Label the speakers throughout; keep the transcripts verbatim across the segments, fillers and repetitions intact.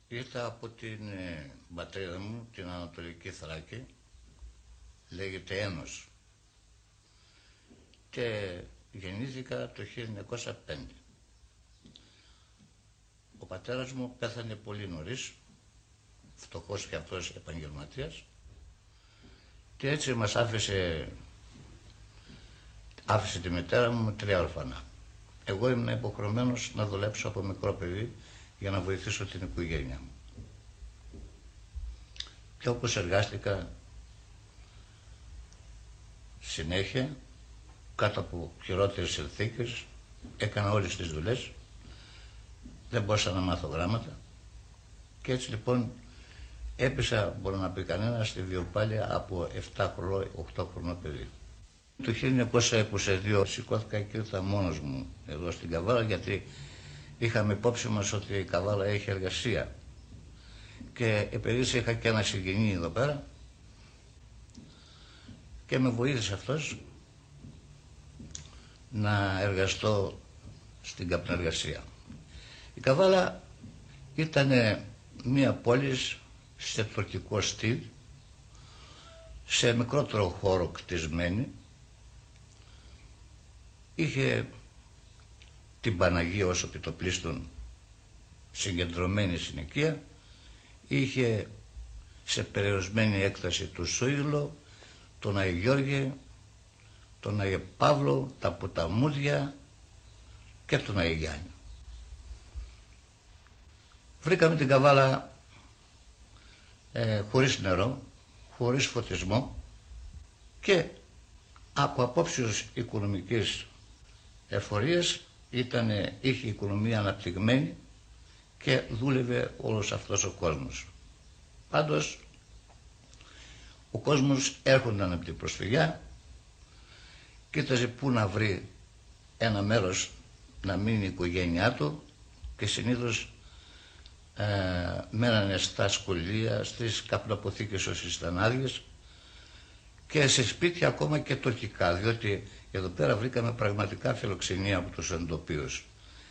Speaker 1: Ήρθα από την ε, πατρίδα μου, την Ανατολική Θράκη, λέγεται Ένος, και γεννήθηκα το χίλια εννιακόσια πέντε. Ο πατέρας μου πέθανε πολύ νωρίς, φτωχός και αυτός επαγγελματίας, και έτσι μας άφησε, άφησε τη μητέρα μου με τρία ορφανά. Εγώ ήμουν υποχρεωμένος να δουλέψω από μικρό παιδί για να βοηθήσω την οικογένεια μου. Και όπως εργάστηκα συνέχεια, κάτω από χειρότερες συνθήκες, έκανα όλες τις δουλειές, δεν μπορούσα να μάθω γράμματα και έτσι λοιπόν έπεσα, μπορεί να πει κανένα, στη βιοπάλεια από επτά χρονών, οκτώ χρονών παιδί. Το χίλια εννιακόσια είκοσι δύο σηκώθηκα και ήρθα μόνος μου εδώ στην Καβάλα, γιατί είχαμε υπόψη μας ότι η Καβάλα έχει εργασία. Και επειδή είχα και ένα συγγενή εδώ πέρα και με βοήθησε αυτός να εργαστώ στην καπνεργασία. Η Καβάλα ήταν μια πόλη σε τουρκικό στυλ, σε μικρότερο χώρο κτισμένη. Είχε την Παναγία ως επιτοπλίστων συγκεντρωμένη συνοικία, είχε σε περιορισμένη έκταση του Σούγγλο, τον Αγιο Γιώργη, τον Αγιο Παύλο, τα ποταμούδια και τον Αγιο Γιάννη. Βρήκαμε την Καβάλα ε, χωρίς νερό, χωρίς φωτισμό και από απόψεως οικονομικής εφορίας ήτανε, είχε η οικονομία αναπτυγμένη και δούλευε όλος αυτός ο κόσμος. Πάντως ο κόσμος έρχονταν από την προσφυγιά, κοίταζε πού να βρει ένα μέρος να μείνει η οικογένειά του και συνήθως ε, μένανε στα σχολεία, στις καπνοαποθήκες όσες ήταν άδειες και σε σπίτια ακόμα και τουρκικά, διότι εδώ πέρα βρήκαμε πραγματικά φιλοξενία από τους εντοπίους.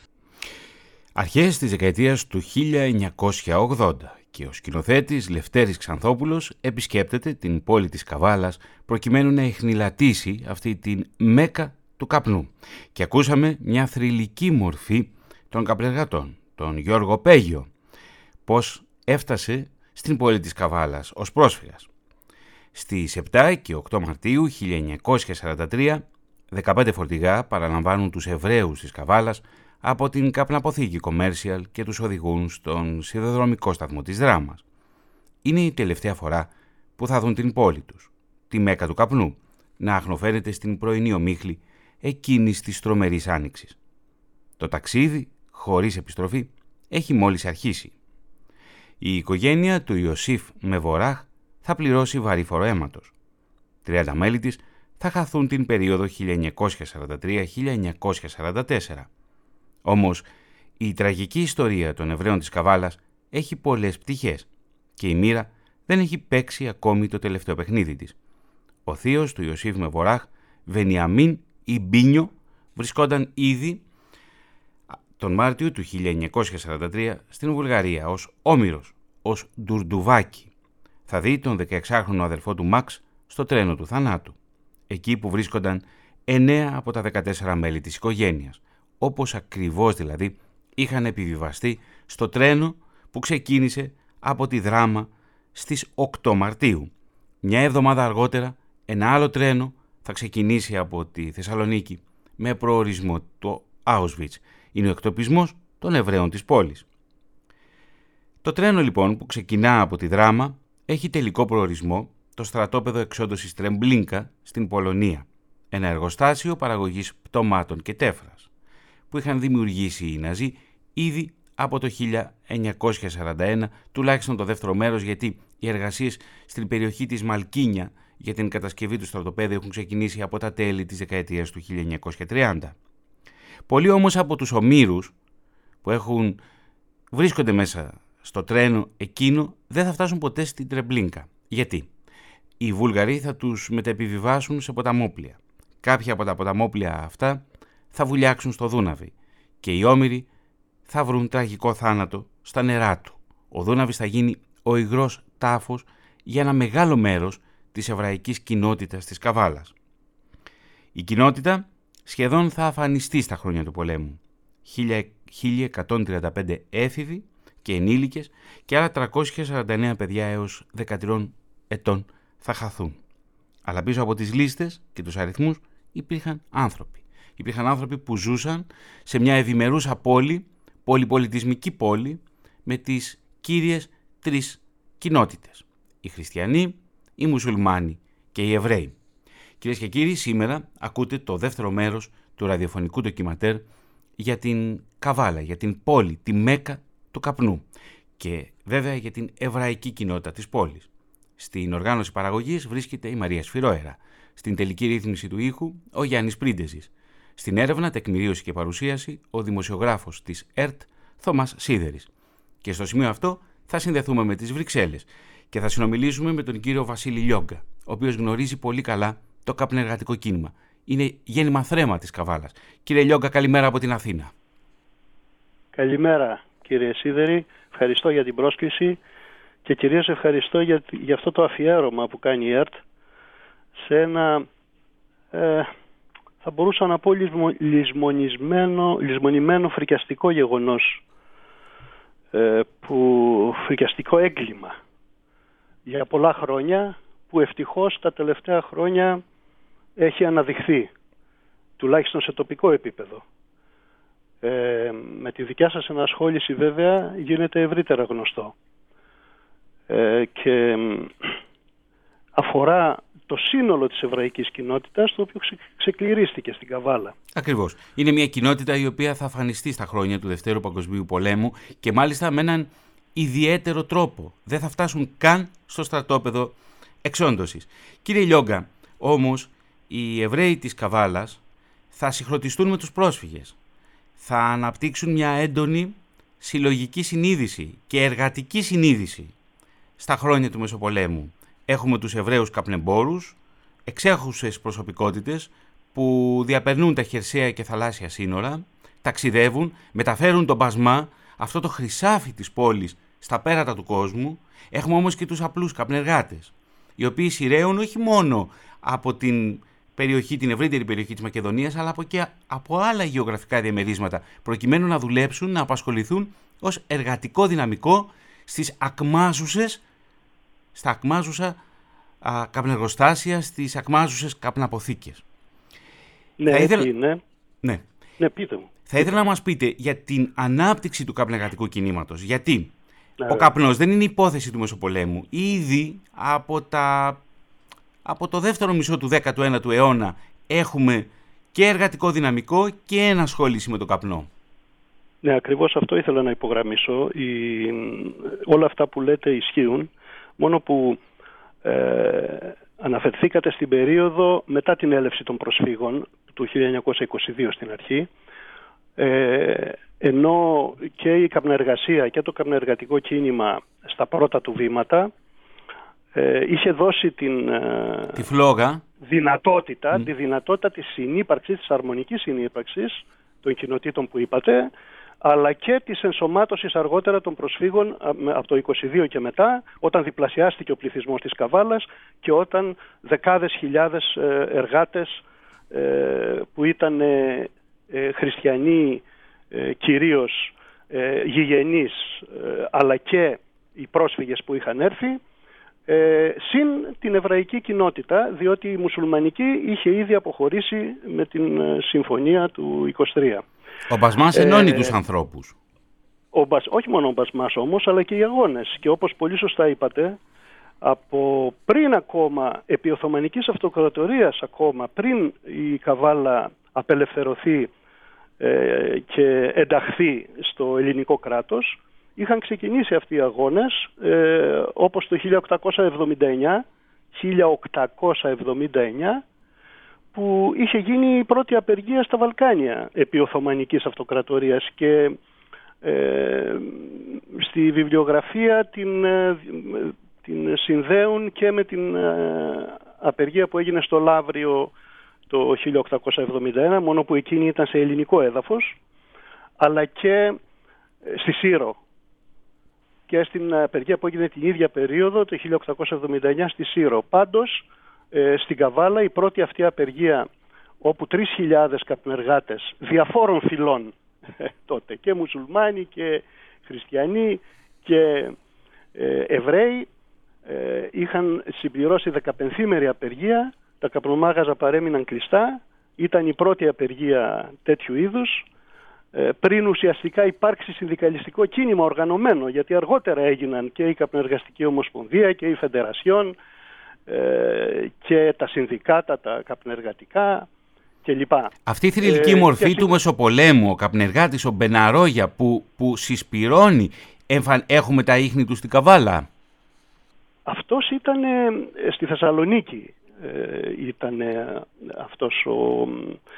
Speaker 2: Αρχές της δεκαετίας του χίλια εννιακόσια ογδόντα και ο σκηνοθέτης Λευτέρης Ξανθόπουλος επισκέπτεται την πόλη της Καβάλας προκειμένου να εχνηλατήσει αυτή την μέκα του καπνού. Και ακούσαμε μια θρυλική μορφή των καπνεργατών, τον Γιώργο Πέγιο, πώς έφτασε στην πόλη της Καβάλας ως πρόσφυγας. Στις επτά και οκτώ Μαρτίου χίλια εννιακόσια σαράντα τρία, δεκαπέντε φορτηγά παραλαμβάνουν τους Εβραίους της Καβάλας από την καπναποθήκη Commercial και τους οδηγούν στον σιδηροδρομικό σταθμό της Δράμας. Είναι η τελευταία φορά που θα δουν την πόλη τους, τη μέκα του καπνού, να αχνοφαίνεται στην πρωινή ομίχλη εκείνης της τρομερής άνοιξης. Το ταξίδι, χωρίς επιστροφή, έχει μόλις αρχίσει. Η οικογένεια του Ιωσήφ Μεβοράχ θα πληρώσει βαρύφορο αίματος. τριάντα μέλη της θα χαθούν την περίοδο χίλια εννιακόσια σαράντα τρία με χίλια εννιακόσια σαράντα τέσσερα. Όμως η τραγική ιστορία των Εβραίων της Καβάλας έχει πολλές πτυχές και η μοίρα δεν έχει παίξει ακόμη το τελευταίο παιχνίδι της. Ο θείος του Ιωσήφ Μεβοράχ, Βενιαμίν Ιμπίνιο, βρισκόταν ήδη τον Μάρτιο του χίλια εννιακόσια σαράντα τρία στην Βουλγαρία ως όμηρος, ως ντουρντουβάκι. Θα δει τον δεκαεξάχρονο αδελφό του Μαξ στο τρένο του θανάτου, εκεί που βρίσκονταν εννέα από τα δεκατέσσερα μέλη της οικογένειας, όπως ακριβώς δηλαδή είχαν επιβιβαστεί στο τρένο που ξεκίνησε από τη Δράμα στις οκτώ Μαρτίου. Μια εβδομάδα αργότερα ένα άλλο τρένο θα ξεκινήσει από τη Θεσσαλονίκη με προορισμό το Auschwitz. Είναι ο εκτοπισμός των Εβραίων της πόλης. Το τρένο λοιπόν που ξεκινά από τη Δράμα έχει τελικό προορισμό το στρατόπεδο εξόντωσης Τρεμπλίνκα στην Πολωνία, ένα εργοστάσιο παραγωγής πτωμάτων και τέφρας που είχαν δημιουργήσει οι Ναζί ήδη από το χίλια εννιακόσια σαράντα ένα, τουλάχιστον το δεύτερο μέρος, γιατί οι εργασίες στην περιοχή της Μαλκίνια για την κατασκευή του στρατοπέδου έχουν ξεκινήσει από τα τέλη της δεκαετίας του χίλια εννιακόσια τριάντα. Πολλοί όμως από τους ομήρους που έχουν, βρίσκονται μέσα στο τρένο εκείνο δεν θα φτάσουν ποτέ στην Τρεμπλίνκα. Γιατί? Οι Βούλγαροι θα τους μεταεπιβιβάσουν σε ποταμόπλια. Κάποια από τα ποταμόπλια αυτά θα βουλιάξουν στο Δούναβι και οι όμηροι θα βρουν τραγικό θάνατο στα νερά του, Ο Δούναβης θα γίνει ο υγρός τάφος για ένα μεγάλο μέρος της εβραϊκής κοινότητας της Καβάλας. Η κοινότητα σχεδόν θα αφανιστεί στα χρόνια του πολέμου. χίλια εκατόν τριάντα πέντε έφηβοι και ενήλικες και άλλα τριακόσια σαράντα εννέα παιδιά έως δεκατρία ετών θα χαθούν. Αλλά πίσω από τις λίστες και τους αριθμούς υπήρχαν άνθρωποι. Υπήρχαν άνθρωποι που ζούσαν σε μια ευημερούσα πόλη, πολυπολιτισμική πόλη, με τις κύριες τρεις κοινότητες. Οι χριστιανοί, οι μουσουλμάνοι και οι Εβραίοι. Κυρίες και κύριοι, σήμερα ακούτε το δεύτερο μέρος του ραδιοφωνικού ντοκιματέρ για την Καβάλα, για την πόλη, τη Μέκα του καπνού και βέβαια για την εβραϊκή κοινότητα της πόλης. Στην οργάνωση παραγωγής βρίσκεται η Μαρία Σφυρόερα. Στην τελική ρύθμιση του ήχου ο Γιάννης Πρίντεζης. Στην έρευνα, τεκμηρίωση και παρουσίαση ο δημοσιογράφος της ΕΡΤ Θωμάς Σίδερης. Και στο σημείο αυτό θα συνδεθούμε με τις Βρυξέλλες και θα συνομιλήσουμε με τον κύριο Βασίλη Λιόγκα, ο οποίος γνωρίζει πολύ καλά το καπνεργατικό κίνημα. Είναι γέννημα θρέμα της Καβάλας. Κύριε Λιόγκα, καλημέρα από την Αθήνα.
Speaker 3: Καλημέρα κύριε Σίδερη, ευχαριστώ για την πρόσκληση και κυρίως ευχαριστώ για, για αυτό το αφιέρωμα που κάνει η ΕΡΤ σε ένα, ε, θα μπορούσα να πω, λησμο, λησμονισμένο, λησμονημένο φρικιαστικό γεγονός, ε, που, φρικιαστικό έγκλημα για πολλά χρόνια, που ευτυχώς τα τελευταία χρόνια έχει αναδειχθεί, τουλάχιστον σε τοπικό επίπεδο. Ε, με τη δικιά σας ενασχόληση βέβαια γίνεται ευρύτερα γνωστό ε, και αφορά το σύνολο της εβραϊκής κοινότητας, το οποίο ξε, ξεκληρίστηκε στην Καβάλα.
Speaker 2: Ακριβώς. Είναι μια κοινότητα η οποία θα αφανιστεί στα χρόνια του Δευτέρου Παγκοσμίου Πολέμου και μάλιστα με έναν ιδιαίτερο τρόπο. Δεν θα φτάσουν καν στο στρατόπεδο εξόντωσης. Κύριε Λιόγκα, όμως οι Εβραίοι της Καβάλας θα συγχρονιστούν με τους πρόσφυγες. Θα αναπτύξουν μια έντονη συλλογική συνείδηση και εργατική συνείδηση στα χρόνια του Μεσοπολέμου. Έχουμε τους Εβραίους καπνεμπόρους, εξέχουσες προσωπικότητες που διαπερνούν τα χερσαία και θαλάσσια σύνορα, ταξιδεύουν, μεταφέρουν τον πασμά, αυτό το χρυσάφι της πόλης, στα πέρατα του κόσμου. Έχουμε όμως και τους απλούς καπνεργάτες, οι οποίοι σειραίουν όχι μόνο από την περιοχή, την ευρύτερη περιοχή της Μακεδονίας, αλλά από και από άλλα γεωγραφικά διαμερίσματα, προκειμένου να δουλέψουν, να απασχοληθούν ως εργατικό δυναμικό στις ακμάζουσες, στα ακμάζουσα α, καπνεργοστάσια, στις ακμάζουσες καπναποθήκες.
Speaker 3: Ναι,
Speaker 2: θα ήθελα...
Speaker 3: είναι.
Speaker 2: Ναι.
Speaker 3: Ναι, πείτε μου.
Speaker 2: Θα ήθελα να μας πείτε για την ανάπτυξη του καπνεργατικού κινήματος. Γιατί
Speaker 3: ναι,
Speaker 2: ο καπνός δεν είναι υπόθεση του Μεσοπολέμου. Ήδη από τα... Από το δεύτερο μισό του δέκατου ένατου αιώνα έχουμε και εργατικό δυναμικό και ενασχόληση με τον καπνό.
Speaker 3: Ναι, ακριβώς αυτό ήθελα να υπογραμμίσω. Η... Όλα αυτά που λέτε ισχύουν, μόνο που ε, αναφερθήκατε στην περίοδο μετά την έλευση των προσφύγων του χίλια εννιακόσια είκοσι δύο στην αρχή, ε, ενώ και η καπνεργασία και το καπνεργατικό κίνημα στα πρώτα του βήματα Ε, είχε δώσει την
Speaker 2: τη φλόγα.
Speaker 3: δυνατότητα,
Speaker 2: mm.
Speaker 3: τη δυνατότητα της συνύπαρξης, της αρμονικής συνύπαρξης των κοινοτήτων που είπατε, αλλά και της ενσωμάτωσης αργότερα των προσφύγων από το είκοσι δύο και μετά, όταν διπλασιάστηκε ο πληθυσμός της Καβάλας και όταν δεκάδες χιλιάδες εργάτες που ήταν χριστιανοί κυρίως, γηγενείς, αλλά και οι πρόσφυγες που είχαν έρθει, Ε, συν την εβραϊκή κοινότητα, διότι η μουσουλμανική είχε ήδη αποχωρήσει με την ε, συμφωνία του είκοσι τρία.
Speaker 2: Ο Μπασμάς ενώνει ε, τους ανθρώπους.
Speaker 3: Ο Μπασ, όχι μόνο ο Μπασμάς όμως, αλλά και οι αγώνες. Και όπως πολύ σωστά είπατε, από πριν ακόμα, επί Οθωμανικής Αυτοκρατορίας ακόμα, πριν η Καβάλα απελευθερωθεί ε, και ενταχθεί στο ελληνικό κράτος, είχαν ξεκινήσει αυτοί οι αγώνες, ε, όπως το χίλια οκτακόσια εβδομήντα εννιά, που είχε γίνει η πρώτη απεργία στα Βαλκάνια επί Οθωμανικής Αυτοκρατορίας, και ε, στη βιβλιογραφία την, ε, την συνδέουν και με την ε, απεργία που έγινε στο Λαύριο το χίλια οκτακόσια εβδομήντα ένα, μόνο που εκείνη ήταν σε ελληνικό έδαφος, αλλά και στη Σύρο. και στην απεργία που έγινε την ίδια περίοδο το χίλια οκτακόσια εβδομήντα εννιά στη Σύρο. Πάντως ε, στην Καβάλα η πρώτη αυτή απεργία, όπου τρεις χιλιάδες καπνεργάτες διαφόρων φυλών τότε, και μουσουλμάνοι και χριστιανοί και ε, Εβραίοι, ε, είχαν συμπληρώσει δεκαπενθήμερη απεργία. Τα καπνομάγαζα παρέμειναν κλειστά. Ήταν η πρώτη απεργία τέτοιου είδους, ε, πριν ουσιαστικά υπάρξει συνδικαλιστικό κίνημα οργανωμένο, γιατί αργότερα έγιναν και η Καπνεργαστική Ομοσπονδία και η Φεντερασιόν ε, και τα συνδικάτα, τα καπνεργατικά κλπ.
Speaker 2: Αυτή η θρυλική ε, μορφή του Μεσοπολέμου, ο καπνεργάτης, ο Μπεναρόγια που, που συσπυρώνει, έχουμε τα ίχνη του στην Καβάλα. Αυτός
Speaker 3: ήταν ε, στη Θεσσαλονίκη. Ε, ήταν αυτός ο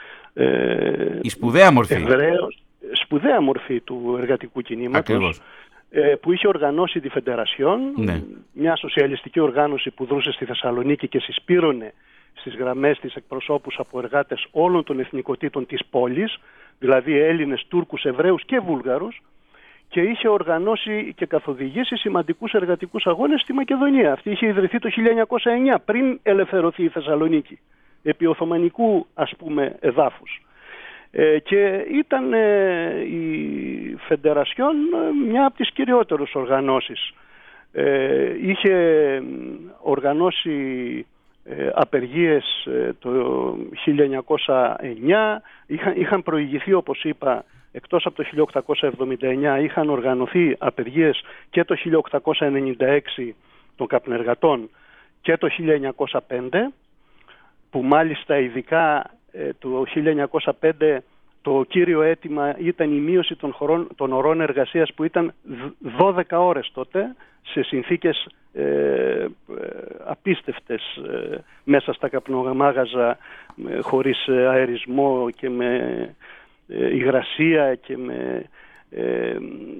Speaker 2: ε, η σπουδαία μορφή.
Speaker 3: Εβραίος, σπουδαία μορφή του εργατικού κινήματος, ε, που είχε οργανώσει τη Φεντερασιόν, ναι. μια σοσιαλιστική οργάνωση που δρούσε στη Θεσσαλονίκη και συσπήρωνε στις γραμμές της εκπροσώπους από εργάτες όλων των εθνικοτήτων της πόλης, δηλαδή Έλληνες, Τούρκους, Εβραίους και Βούλγαρους, και είχε οργανώσει και καθοδηγήσει σημαντικούς εργατικούς αγώνες στη Μακεδονία. Αυτή είχε ιδρυθεί το χίλια εννιακόσια εννιά, πριν ελευθερωθεί η Θεσσαλονίκη, επί Οθωμανικού ας πούμε εδάφους. Ε, και ήταν ε, η Φεντερασιόν μια από τις κυριότερες οργανώσεις. Ε, είχε οργανώσει ε, απεργίες ε, το χίλια εννιακόσια εννιά, είχαν, είχαν προηγηθεί, όπως είπα, εκτός από το χίλια οκτακόσια εβδομήντα εννιά, είχαν οργανωθεί απεργίες και το χίλια οκτακόσια ενενήντα έξι των καπνεργατών και το χίλια εννιακόσια πέντε, που μάλιστα ειδικά ε, το χίλια εννιακόσια πέντε το κύριο αίτημα ήταν η μείωση των, χωρών, των ωρών εργασίας, που ήταν δώδεκα ώρες τότε, σε συνθήκες ε, ε, απίστευτες ε, μέσα στα καπνομάγαζα, ε, χωρίς αερισμό και με ε, υγρασία και με ε, ε,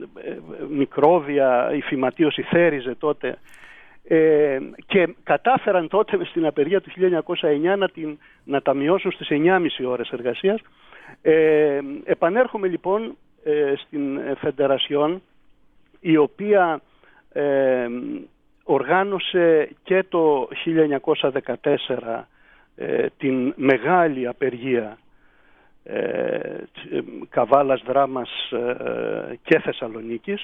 Speaker 3: μικρόβια, η φυματίωση θέριζε τότε. Ε, και κατάφεραν τότε στην απεργία του χίλια εννιακόσια εννιά να, την, να τα μειώσουν στις εννιά και μισή ώρες εργασίας. Ε, επανέρχομαι λοιπόν ε, στην Φεντερασιόν, η οποία ε, οργάνωσε και το χίλια εννιακόσια δεκατέσσερα ε, την μεγάλη απεργία ε, Καβάλας, Δράμας ε, και Θεσσαλονίκης.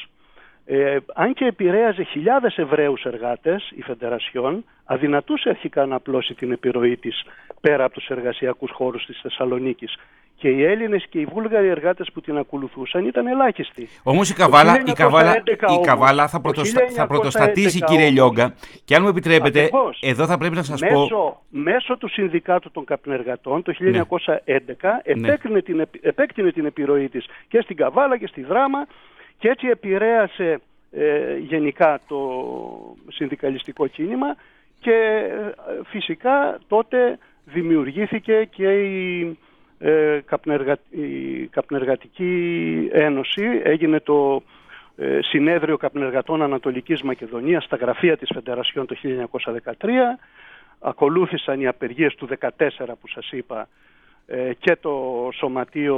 Speaker 3: Ε, αν και επηρέαζε χιλιάδες Εβραίους εργάτες, η Φεντερασιόν αδυνατούσε αρχικά να απλώσει την επιρροή της πέρα από τους εργασιακούς χώρους της Θεσσαλονίκης, και οι Έλληνες και οι Βούλγαροι εργάτες που την ακολουθούσαν ήταν ελάχιστοι.
Speaker 2: Όμως η Καβάλα, η Καβάλα, η Καβάλα θα, πρωτοστα... θα πρωτοστατήσει, κύριε Λιόγκα, και αν μου επιτρέπετε, ακριβώς, εδώ θα πρέπει να σας
Speaker 3: μέσω,
Speaker 2: πω...
Speaker 3: Μέσω του Συνδικάτου των Καπνεργατών το χίλια εννιακόσια έντεκα ναι. επέκτηνε, την, επέκτηνε την επιρροή της και στην Καβάλα και στη Δράμα, και έτσι επηρέασε ε, γενικά το συνδικαλιστικό κίνημα, και ε, φυσικά τότε δημιουργήθηκε και η, ε, καπνεργα, η Καπνεργατική Ένωση. Έγινε το ε, Συνέδριο Καπνεργατών Ανατολικής Μακεδονίας στα γραφεία της Φεντερασιόν το χίλια εννιακόσια δεκατρία. Ακολούθησαν οι απεργίες του δεκατέσσερα που σας είπα ε, και το Σωματείο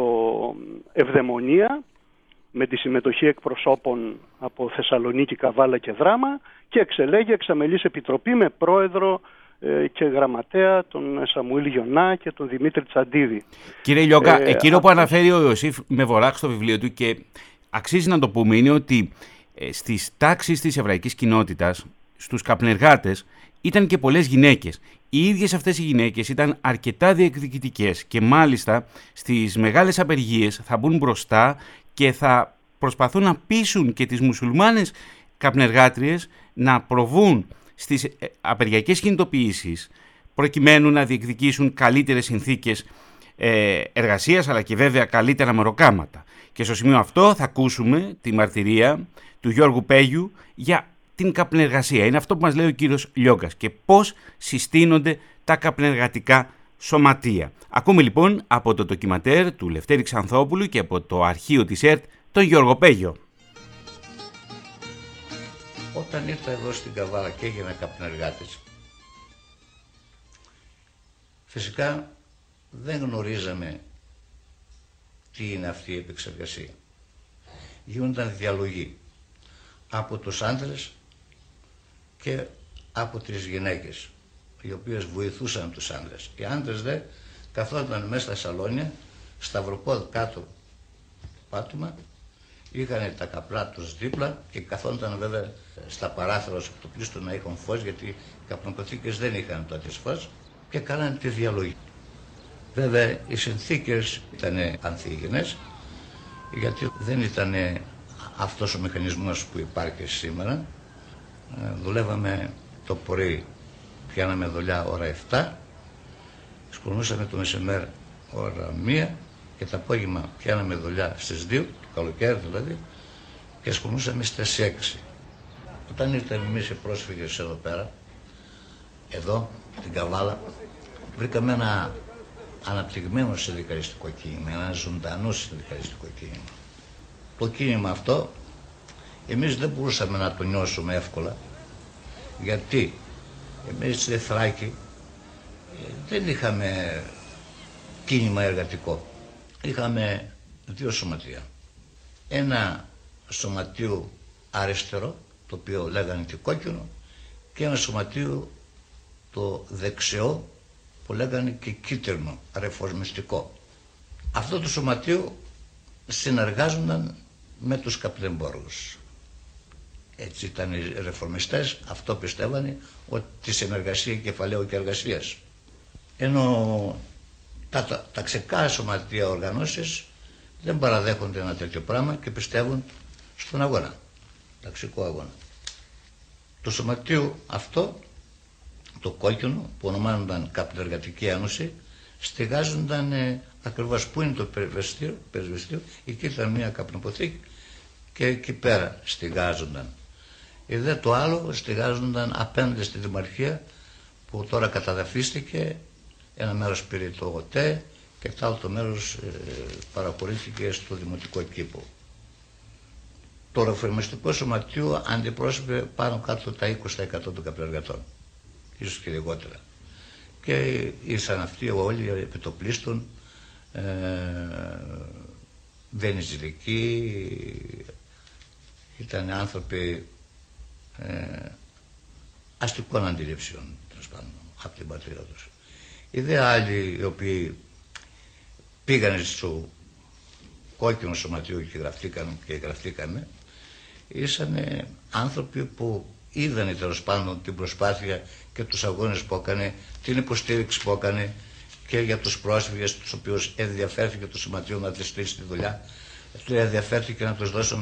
Speaker 3: Ευδαιμονία, με τη συμμετοχή εκπροσώπων από Θεσσαλονίκη, Καβάλα και Δράμα, και εξελέγει εξαμελής επιτροπή με πρόεδρο ε, και γραμματέα τον Σαμουήλ Γιονά και τον Δημήτρη Τσαντίδη.
Speaker 2: Κύριε Λιόγκα, ε, εκείνο α... που αναφέρει ο Ιωσήφ Μεβοράκ στο βιβλίο του, και αξίζει να το πούμε, είναι ότι ε, στις τάξεις της εβραϊκής κοινότητας, στους καπνεργάτες, ήταν και πολλές γυναίκες. Οι ίδιες αυτές οι γυναίκες ήταν αρκετά διεκδικητικές, και μάλιστα στις μεγάλες απεργίες θα μπουν μπροστά και θα προσπαθούν να πείσουν και τις μουσουλμάνες καπνεργάτριες να προβούν στις απεργιακές κινητοποιήσεις, προκειμένου να διεκδικήσουν καλύτερες συνθήκες εργασίας, αλλά και βέβαια καλύτερα μεροκάματα. Και στο σημείο αυτό θα ακούσουμε τη μαρτυρία του Γιώργου Πέγιου για την καπνεργασία. Είναι αυτό που μας λέει ο κύριος Λιόγκας, και πώς συστήνονται τα καπνεργατικά σωματεία. Ακούμε λοιπόν από το ντοκιματέρ του Λευτέρη Ξανθόπουλου και από το αρχείο της ΕΡΤ τον Γιώργο Πέγιο.
Speaker 1: Όταν ήρθα εδώ στην Καβάλα και έγινα καπνεργάτης, φυσικά δεν γνωρίζαμε τι είναι αυτή η επεξεργασία. Γίνονταν διαλογή. από τους άντρες και από τις γυναίκες, οι οποίες βοηθούσαν τους άντρες. Οι άντρες δε καθόταν μέσα στα σαλόνια, σταυροπόδι κάτω πάτωμα, είχαν τα καπλά τους δίπλα και καθόταν βέβαια στα παράθυρα όσο το πλήστο να είχαν φως, γιατί οι καπνοποθήκες δεν είχαν τότε φως, και κάνανε τη διαλογή. Βέβαια οι συνθήκες ήταν ανθυγιεινές, γιατί δεν ήταν αυτός ο μηχανισμός που υπάρχει σήμερα. Δουλεύαμε το πρωί, πιάναμε δουλειά ώρα επτά, σκορνούσαμε το μεσημέρι ώρα μία και το απόγευμα πιάναμε δουλειά στις δύο, το καλοκαίρι δηλαδή, και σκορνούσαμε στις έξι. Όταν ήρθαμε εμείς οι πρόσφυγες εδώ πέρα, εδώ, την Καβάλα, βρήκαμε ένα αναπτυγμένο συνδικαλιστικό κίνημα, ένα ζωντανό συνδικαλιστικό κίνημα. Το κίνημα αυτό εμείς δεν μπορούσαμε να το νιώσουμε εύκολα, γιατί εμείς στη Θράκη δεν είχαμε κίνημα εργατικό. Είχαμε δύο σωματεία. Ένα σωματείο αριστερό, το οποίο λέγανε και κόκκινο, και ένα σωματείο το δεξιό, που λέγανε και κίτρινο, ρεφορμιστικό. Αυτό το σωματείο συνεργάζονταν με τους καπνεμπόρους. Έτσι ήταν οι ρεφορμιστές, αυτό πιστεύανε, ότι τη συνεργασία κεφαλαίου και εργασίας. Ενώ τα, τα, τα ξεκάθαρα σωματεία οργανώσεις δεν παραδέχονται ένα τέτοιο πράγμα και πιστεύουν στον αγώνα, ταξικό αγώνα. Το σωματείο αυτό, το κόκκινο, που ονομάζονταν Καπνεργατική Ένωση, στεγάζονταν ε, ακριβώς που είναι το περισβεστήριο, εκεί ήταν μια καπνοποθήκη και εκεί πέρα στεγάζονταν. Ε, δε το άλλο στεγάζονταν απέναντι στη Δημαρχία, που τώρα καταδαφίστηκε, ένα μέρος πήρε το ΟΤΕ και το άλλο το μέρος ε, παραχωρήθηκε στο Δημοτικό Κήπο. Το ρεφορμιστικό σωματείο αντιπρόσωπε πάνω κάτω τα είκοσι τοις εκατό των καπνεργατών, ίσως και λιγότερα. Και ήρθαν αυτοί όλοι επιτοπλίστων, ε, βενιζηλικοί, ήταν άνθρωποι ε, αστικών αντιλήψεων, τέλος πάντων, από την πατρίδα τους. Οι δε άλλοι οι οποίοι πήγανε στο κόκκινο σωματείο και γραφτήκαν και γραφτήκαμε, ήσαν άνθρωποι που είδανε τέλος πάντων την προσπάθεια και τους αγώνες που έκανε, την υποστήριξη που έκανε και για τους πρόσφυγες, τους οποίους ενδιαφέρθηκε το σωματείο να τις στήσει τη δουλειά, ενδιαφέρθηκε να τους δώσουν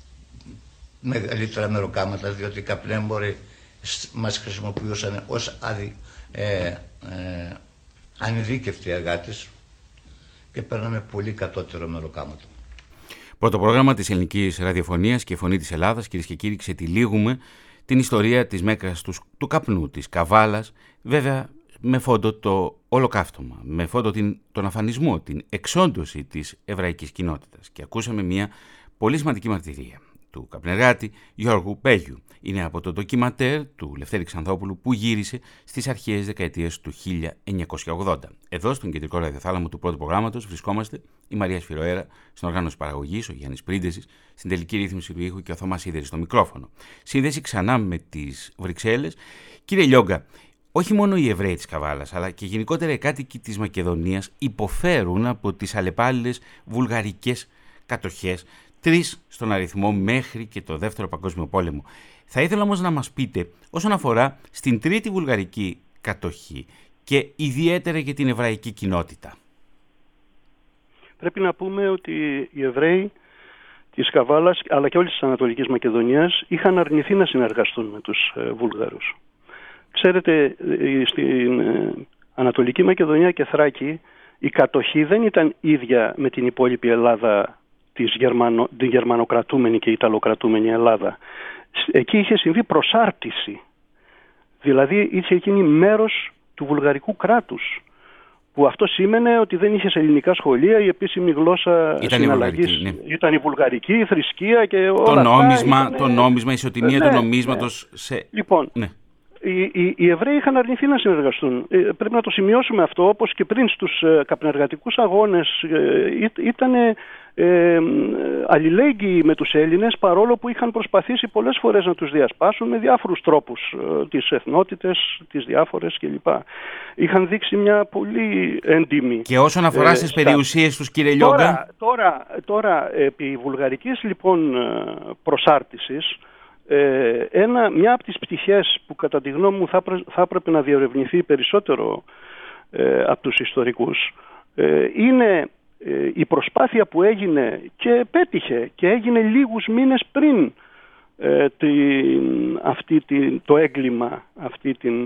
Speaker 1: μεγαλύτερα μεροκάματα, διότι οι καπνέμποροι μας χρησιμοποιούσαν ως αδι, ε, ε, ανειδίκευτοι εργάτες και παίρναμε πολύ κατώτερο μεροκάματο.
Speaker 2: Πρώτο πρόγραμμα της ελληνικής ραδιοφωνίας και Φωνή της Ελλάδας, κυρίες και κύριοι, ξετυλίγουμε την ιστορία της Μέκας του, του καπνού, της Καβάλας, βέβαια με φόντο το ολοκαύτωμα, με φόντο την, τον αφανισμό, την εξόντωση της εβραϊκής κοινότητας. Και ακούσαμε μια πολύ σημαντική μαρτυρία του καπνεργάτη Γιώργου Πέγιου. Είναι από το ντοκιματέρ του Λευτέρη Ξανθόπουλου που γύρισε στις αρχαίες δεκαετίες του χίλια εννιακόσια ογδόντα. Εδώ, στον κεντρικό ραδιοθάλαμο του πρώτου προγράμματος, βρισκόμαστε η Μαρία Σφυροέρα, στην οργάνωση παραγωγής, ο Γιάννης Πρίντεζης, στην τελική ρύθμιση του ήχου και ο Θωμάς Σίδερης στο μικρόφωνο. Σύνδεση ξανά με τις Βρυξέλλες. Κύριε Λιόγκα, όχι μόνο οι Εβραίοι της Καβάλας, αλλά και γενικότερα οι κάτοικοι της Μακεδονίας υποφέρουν από τις αλλεπάλληλες βουλγαρικές κατοχές, τρεις στον αριθμό μέχρι και το Δεύτερο Παγκόσμιο Πόλεμο. Θα ήθελα όμως να μας πείτε, όσον αφορά στην τρίτη βουλγαρική κατοχή και ιδιαίτερα για την εβραϊκή κοινότητα.
Speaker 3: Πρέπει να πούμε ότι οι Εβραίοι της Καβάλας, αλλά και όλης της Ανατολικής Μακεδονίας, είχαν αρνηθεί να συνεργαστούν με τους ε, Βούλγαρους. Ξέρετε, στην ε, Ανατολική Μακεδονία και Θράκη η κατοχή δεν ήταν ίδια με την υπόλοιπη Ελλάδα, της Γερμανο, την γερμανοκρατούμενη και ιταλοκρατούμενη Ελλάδα. Εκεί είχε συμβεί προσάρτηση. Δηλαδή είχε γίνει μέρος του βουλγαρικού κράτους. Που αυτό σήμαινε ότι δεν είχε ελληνικά σχολεία, η επίσημη γλώσσα συναλλαγής ναι. ήταν η βουλγαρική, η θρησκεία και όλα
Speaker 2: το
Speaker 3: αυτά.
Speaker 2: Νόμισμα,
Speaker 3: ήταν...
Speaker 2: Το νόμισμα, η ισοτιμία ναι, του νομίσματος.
Speaker 3: Ναι.
Speaker 2: Σε...
Speaker 3: Λοιπόν,
Speaker 2: ναι.
Speaker 3: οι, οι, οι Εβραίοι είχαν αρνηθεί να συνεργαστούν. Ε, πρέπει να το σημειώσουμε αυτό, όπως και πριν στους ε, καπνεργατικούς αγώνες ε, ήταν ε, αλληλέγγυοι με τους Έλληνες, παρόλο που είχαν προσπαθήσει πολλές φορές να τους διασπάσουν με διάφορους τρόπους, ε, τις εθνότητες, τις διάφορες κλπ. Είχαν δείξει μια πολύ έντιμη...
Speaker 2: Και όσον αφορά ε, στις στα... περιουσίες τους, κύριε Λιόγκα...
Speaker 3: Τώρα, τώρα, τώρα επί βουλγαρικής λοιπόν προσάρτησης, ε, ένα, μια από τις πτυχές που κατά τη γνώμη μου θα, θα έπρεπε να διερευνηθεί περισσότερο ε, από τους ιστορικούς, ε, είναι η προσπάθεια που έγινε και πέτυχε και έγινε λίγους μήνες πριν ε, την, αυτή την, το έγκλημα, αυτή την,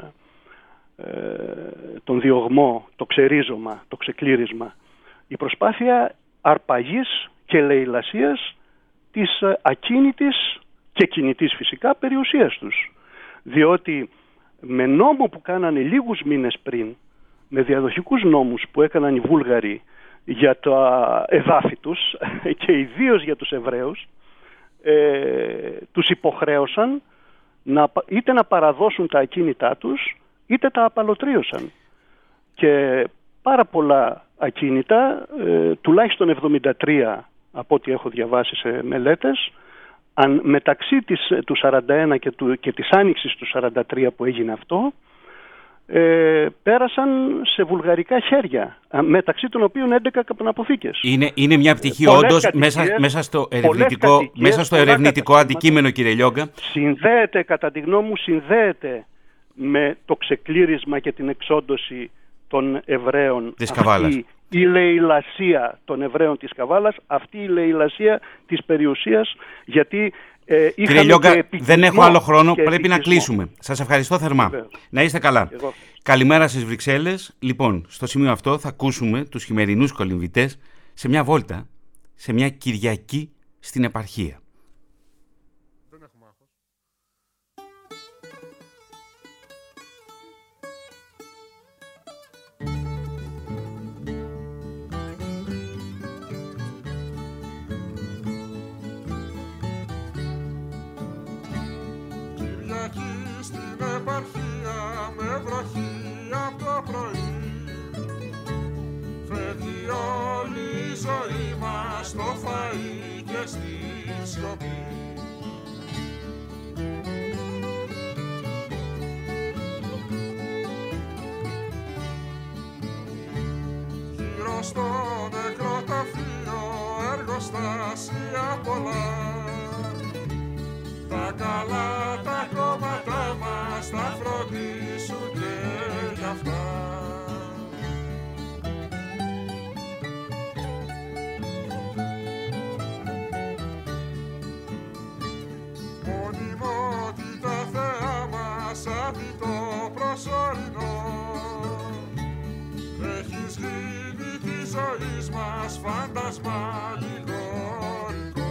Speaker 3: ε, τον διωγμό, το ξερίζωμα, το ξεκλήρισμα. Η προσπάθεια αρπαγής και λαιλασίας της ακίνητης και κινητής φυσικά περιουσίας τους. Διότι με νόμο που κάνανε λίγους μήνες πριν, με διαδοχικούς νόμους που έκαναν οι Βούλγαροι για τα εδάφη τους και ιδίως για τους Εβραίους, ε, τους υποχρέωσαν να, είτε να παραδώσουν τα ακίνητά τους είτε τα απαλωτρίωσαν. Και πάρα πολλά ακίνητα, ε, τουλάχιστον εβδομήντα τρία από ό,τι έχω διαβάσει σε μελέτες, αν, μεταξύ της, του σαράντα ένα και, του, και της άνοιξης του σαράντα τρία που έγινε αυτό, Ε, πέρασαν σε βουλγαρικά χέρια, μεταξύ των οποίων έντεκα καπναποθήκες.
Speaker 2: Είναι, είναι μια πτυχή όντως μέσα, μέσα στο ερευνητικό, μέσα στο ερευνητικό αντικείμενο, κύριε Λιόγκα.
Speaker 3: Συνδέεται, κατά τη γνώμη μου, συνδέεται με το ξεκλήρισμα και την εξόντωση των Εβραίων
Speaker 2: της Καβάλας.
Speaker 3: Αυτή η λαιλασία των Εβραίων της Καβάλας, αυτή η λαιλασία της περιουσίας, γιατί Ε,
Speaker 2: Κύριε Λιόγκα, δεν έχω άλλο χρόνο, πρέπει να κλείσουμε. Σας ευχαριστώ θερμά. Βέβαια. Να είστε καλά. Εγώ. Καλημέρα στις Βρυξέλλες. Λοιπόν, στο σημείο αυτό θα ακούσουμε τους χειμερινούς κολυμβητές σε μια βόλτα, σε μια Κυριακή στην επαρχία.
Speaker 4: Στο φαΐ και στη σιωπή. Γύρω στο νεκροταφείο εργοστάσια πολλά, τα καλά τα κόμματα μας τα φροντίσουν και γι' αυτά. Έχεις γίνει τη ζωής μας φάντασμα λιγορικό.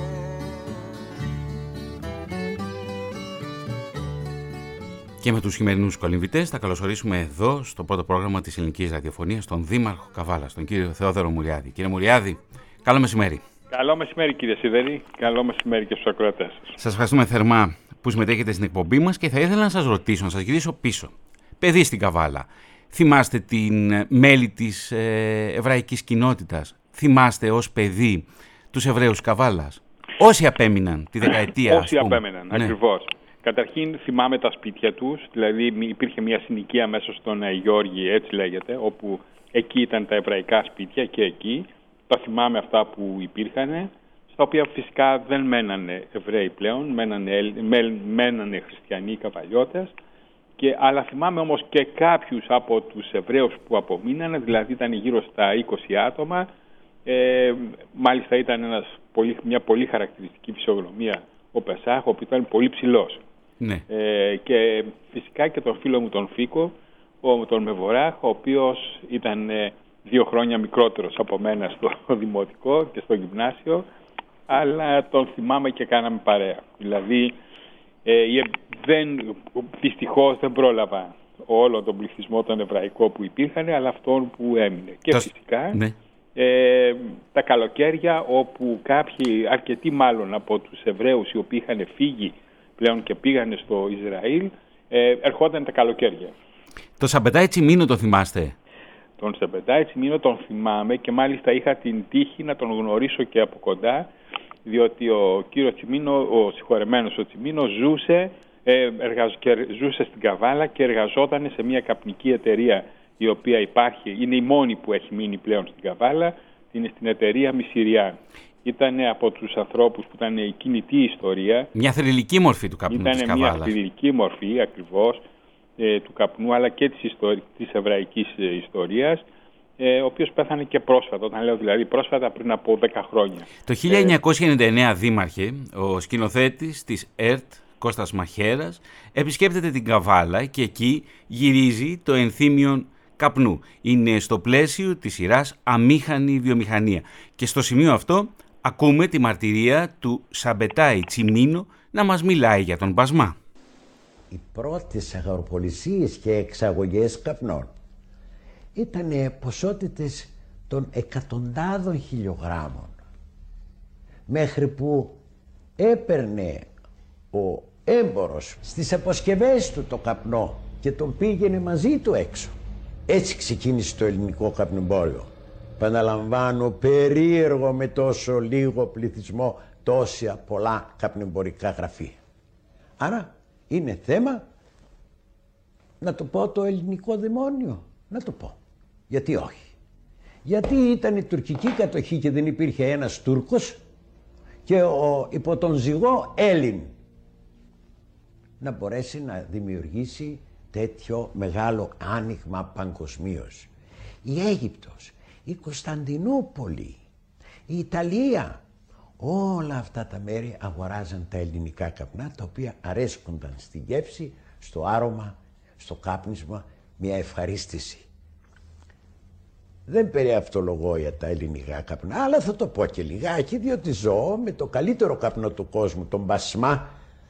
Speaker 2: Και με τους χειμερινούς κολυμβητές θα καλωσορίσουμε εδώ στο πρώτο πρόγραμμα της ελληνικής ραδιοφωνίας τον Δήμαρχο Καβάλας, τον κύριο Θεόδωρο Μουριάδη. Κύριε Μουριάδη, καλό μεσημέρι.
Speaker 5: Καλό μεσημέρι, κύριε Σιδερή. Καλό μεσημέρι και στους ακροατές σας.
Speaker 2: Σας ευχαριστούμε θερμά που συμμετέχετε στην εκπομπή μας και θα ήθελα να σας ρωτήσω, να σας γυρίσω πίσω. Παιδί στην Καβάλα. Θυμάστε την μέλη της ε, εβραϊκής κοινότητας? Θυμάστε ως παιδί τους Εβραίους Καβάλας? Όσοι απέμειναν τη δεκαετία,
Speaker 5: Όσοι απέμειναν, ναι. Ακριβώς. Καταρχήν θυμάμαι τα σπίτια τους, δηλαδή υπήρχε μια συνοικία μέσα στον Γιώργη, έτσι λέγεται, όπου εκεί ήταν τα εβραϊκά σπίτια και εκεί. Τα θυμάμαι αυτά που υπήρχαν, στα οποία φυσικά δεν μένανε Εβραίοι πλέον, μένανε, μένανε χριστιανοί καβαλιώτες. Και, αλλά θυμάμαι όμως και κάποιους από τους Εβραίους που απομείνανε, δηλαδή ήταν γύρω στα είκοσι άτομα. Ε, μάλιστα ήταν ένας πολύ, μια πολύ χαρακτηριστική φυσιογνωμία ο Πεσάχ, ο οποίος ήταν πολύ ψηλός.
Speaker 2: Ναι.
Speaker 5: Ε, και φυσικά και τον φίλο μου τον Φίκο, ο, τον Μεβοράχ, ο οποίος ήταν ε, δύο χρόνια μικρότερος από μένα στο δημοτικό και στο γυμνάσιο, αλλά τον θυμάμαι και κάναμε παρέα. Δηλαδή, Ε, δεν, δυστυχώς δεν πρόλαβα όλο τον πληθυσμό τον εβραϊκό που υπήρχαν, αλλά αυτόν που έμεινε. Και
Speaker 2: το...
Speaker 5: φυσικά
Speaker 2: ναι.
Speaker 5: ε, τα καλοκαίρια όπου κάποιοι, αρκετοί μάλλον από τους Εβραίους οι οποίοι είχαν φύγει πλέον και πήγανε στο Ισραήλ, ε, ερχόταν τα καλοκαίρια.
Speaker 2: Το Σαμπετάι Τσιμίνο το θυμάστε?
Speaker 5: τον Σαμπετάη Τσιμίνο τον θυμάμαι και μάλιστα είχα την τύχη να τον γνωρίσω και από κοντά, διότι ο κύριος Τσιμίνο, ο συγχωρεμένος ο Τσιμίνο ζούσε, ε, εργαζ, και ζούσε στην Καβάλα και εργαζόταν σε μια καπνική εταιρεία η οποία υπάρχει, είναι η μόνη που έχει μείνει πλέον στην Καβάλα, είναι στην εταιρεία Μισηριά. Ήταν από τους ανθρώπους που ήταν η κινητή ιστορία.
Speaker 2: Μια θρυλική μορφή του καπνού της Καβάλας.
Speaker 5: Ήταν μια θρυλική μορφή ακριβώς ε, του καπνού, αλλά και της, ιστορ... της εβραϊκής ε, ιστορίας, ε, ο οποίος πέθανε και πρόσφατα, όταν λέω δηλαδή πρόσφατα πριν από δέκα χρόνια.
Speaker 2: Το χίλια εννιακόσια ενενήντα εννέα, δήμαρχε, ο σκηνοθέτης της ΕΡΤ, Κώστας Μαχαίρας, επισκέπτεται την Καβάλα και εκεί γυρίζει το ενθύμιον καπνού. Είναι στο πλαίσιο της σειράς Αμήχανη βιομηχανία. Και στο σημείο αυτό ακούμε τη μαρτυρία του Σαμπετάη Τσιμίνο να μας μιλάει για τον Μπασμά.
Speaker 6: Οι πρώτες αγροπολισίες και εξαγωγές καπνών ήταν ποσότητες των εκατοντάδων χιλιογράμμων, μέχρι που έπαιρνε ο έμπορος στις αποσκευές του το καπνό και τον πήγαινε μαζί του έξω. Έτσι ξεκίνησε το ελληνικό καπνεμπόριο. Παναλαμβάνω, περίεργο με τόσο λίγο πληθυσμό, τόσα πολλά καπνεμπορικά γραφεία. Άρα είναι θέμα, να το πω, το ελληνικό δαιμόνιο. Να το πω. Γιατί όχι. Γιατί ήταν η τουρκική κατοχή και δεν υπήρχε ένας Τούρκος και ο υπό τον ζυγό Έλλην να μπορέσει να δημιουργήσει τέτοιο μεγάλο άνοιγμα παγκοσμίως. Η Αίγυπτος, η Κωνσταντινούπολη, η Ιταλία, όλα αυτά τα μέρη αγοράζαν τα ελληνικά καπνά, τα οποία αρέσκονταν στην γεύση, στο άρωμα, στο κάπνισμα, μια ευχαρίστηση. Δεν περιαυτολογώ για τα ελληνικά καπνά, αλλά θα το πω και λιγάκι, διότι ζω με το καλύτερο καπνό του κόσμου, τον Μπασμά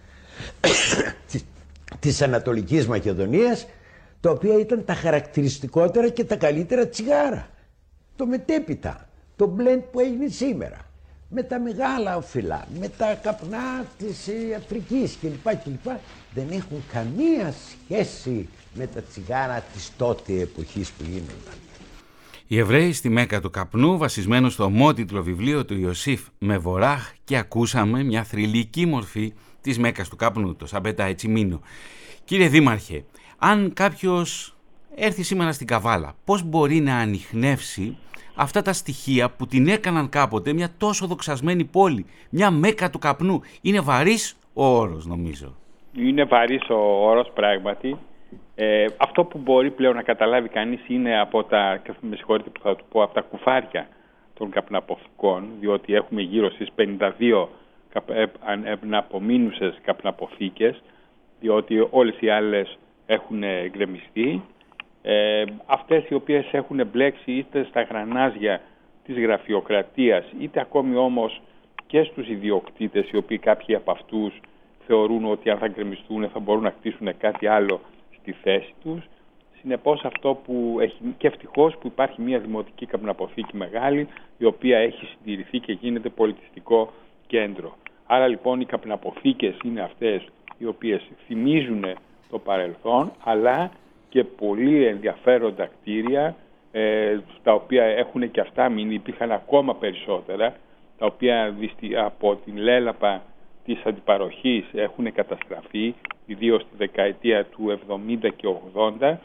Speaker 6: της Ανατολικής Μακεδονίας, τα οποία ήταν τα χαρακτηριστικότερα και τα καλύτερα τσιγάρα. Το μετέπειτα, το blend που έγινε σήμερα, με τα μεγάλα οφειλά, με τα καπνά της Αφρικής κλπ. κλπ. Δεν έχουν καμία σχέση με τα τσιγάρα της τότε εποχής που γίνονταν.
Speaker 2: Οι Εβραίοι στη Μέκα του καπνού, βασισμένο στο ομότιτλο βιβλίο του Ιωσήφ Μεβοράχ, και ακούσαμε μια θρυλική μορφή της Μέκας του καπνού, το Σαμπετάη Τσιμίνο. Κύριε Δήμαρχε, αν κάποιος έρθει σήμερα στην Καβάλα, πώς μπορεί να ανιχνεύσει αυτά τα στοιχεία που την έκαναν κάποτε μια τόσο δοξασμένη πόλη, μια Μέκα του καπνού? Είναι βαρύς ο όρος, νομίζω. Είναι βαρύς ο όρος, πράγματι. Ε, αυτό που μπορεί πλέον να καταλάβει κανείς είναι από τα, με συγχωρείτε που θα του πω, από τα κουφάρια των καπναποθηκών, διότι έχουμε γύρω στις πενήντα δύο απομείνουσες καπναποθήκες, διότι όλες οι άλλες έχουν γκρεμιστεί. Ε, αυτές οι οποίες έχουν μπλέξει είτε στα γρανάζια της γραφειοκρατίας, είτε ακόμη όμως και στους ιδιοκτήτες, οι οποίοι κάποιοι από αυτούς θεωρούν ότι αν θα γκρεμιστούν θα μπορούν να κτίσουν κάτι άλλο στη θέση τους. Συνεπώς αυτό που έχει, και ευτυχώς που υπάρχει μια δημοτική καπναποθήκη μεγάλη, η οποία έχει συντηρηθεί και γίνεται πολιτιστικό κέντρο. Άρα λοιπόν οι καπναποθήκες είναι αυτές οι οποίες θυμίζουν το παρελθόν, αλλά και πολύ ενδιαφέροντα κτίρια, ε, τα οποία έχουν και αυτά μείνει, υπήρχαν ακόμα περισσότερα, τα οποία από την λέλαπα της αντιπαροχής έχουν καταστραφεί, ιδίως στη δεκαετία του εβδομήντα και ογδόντα,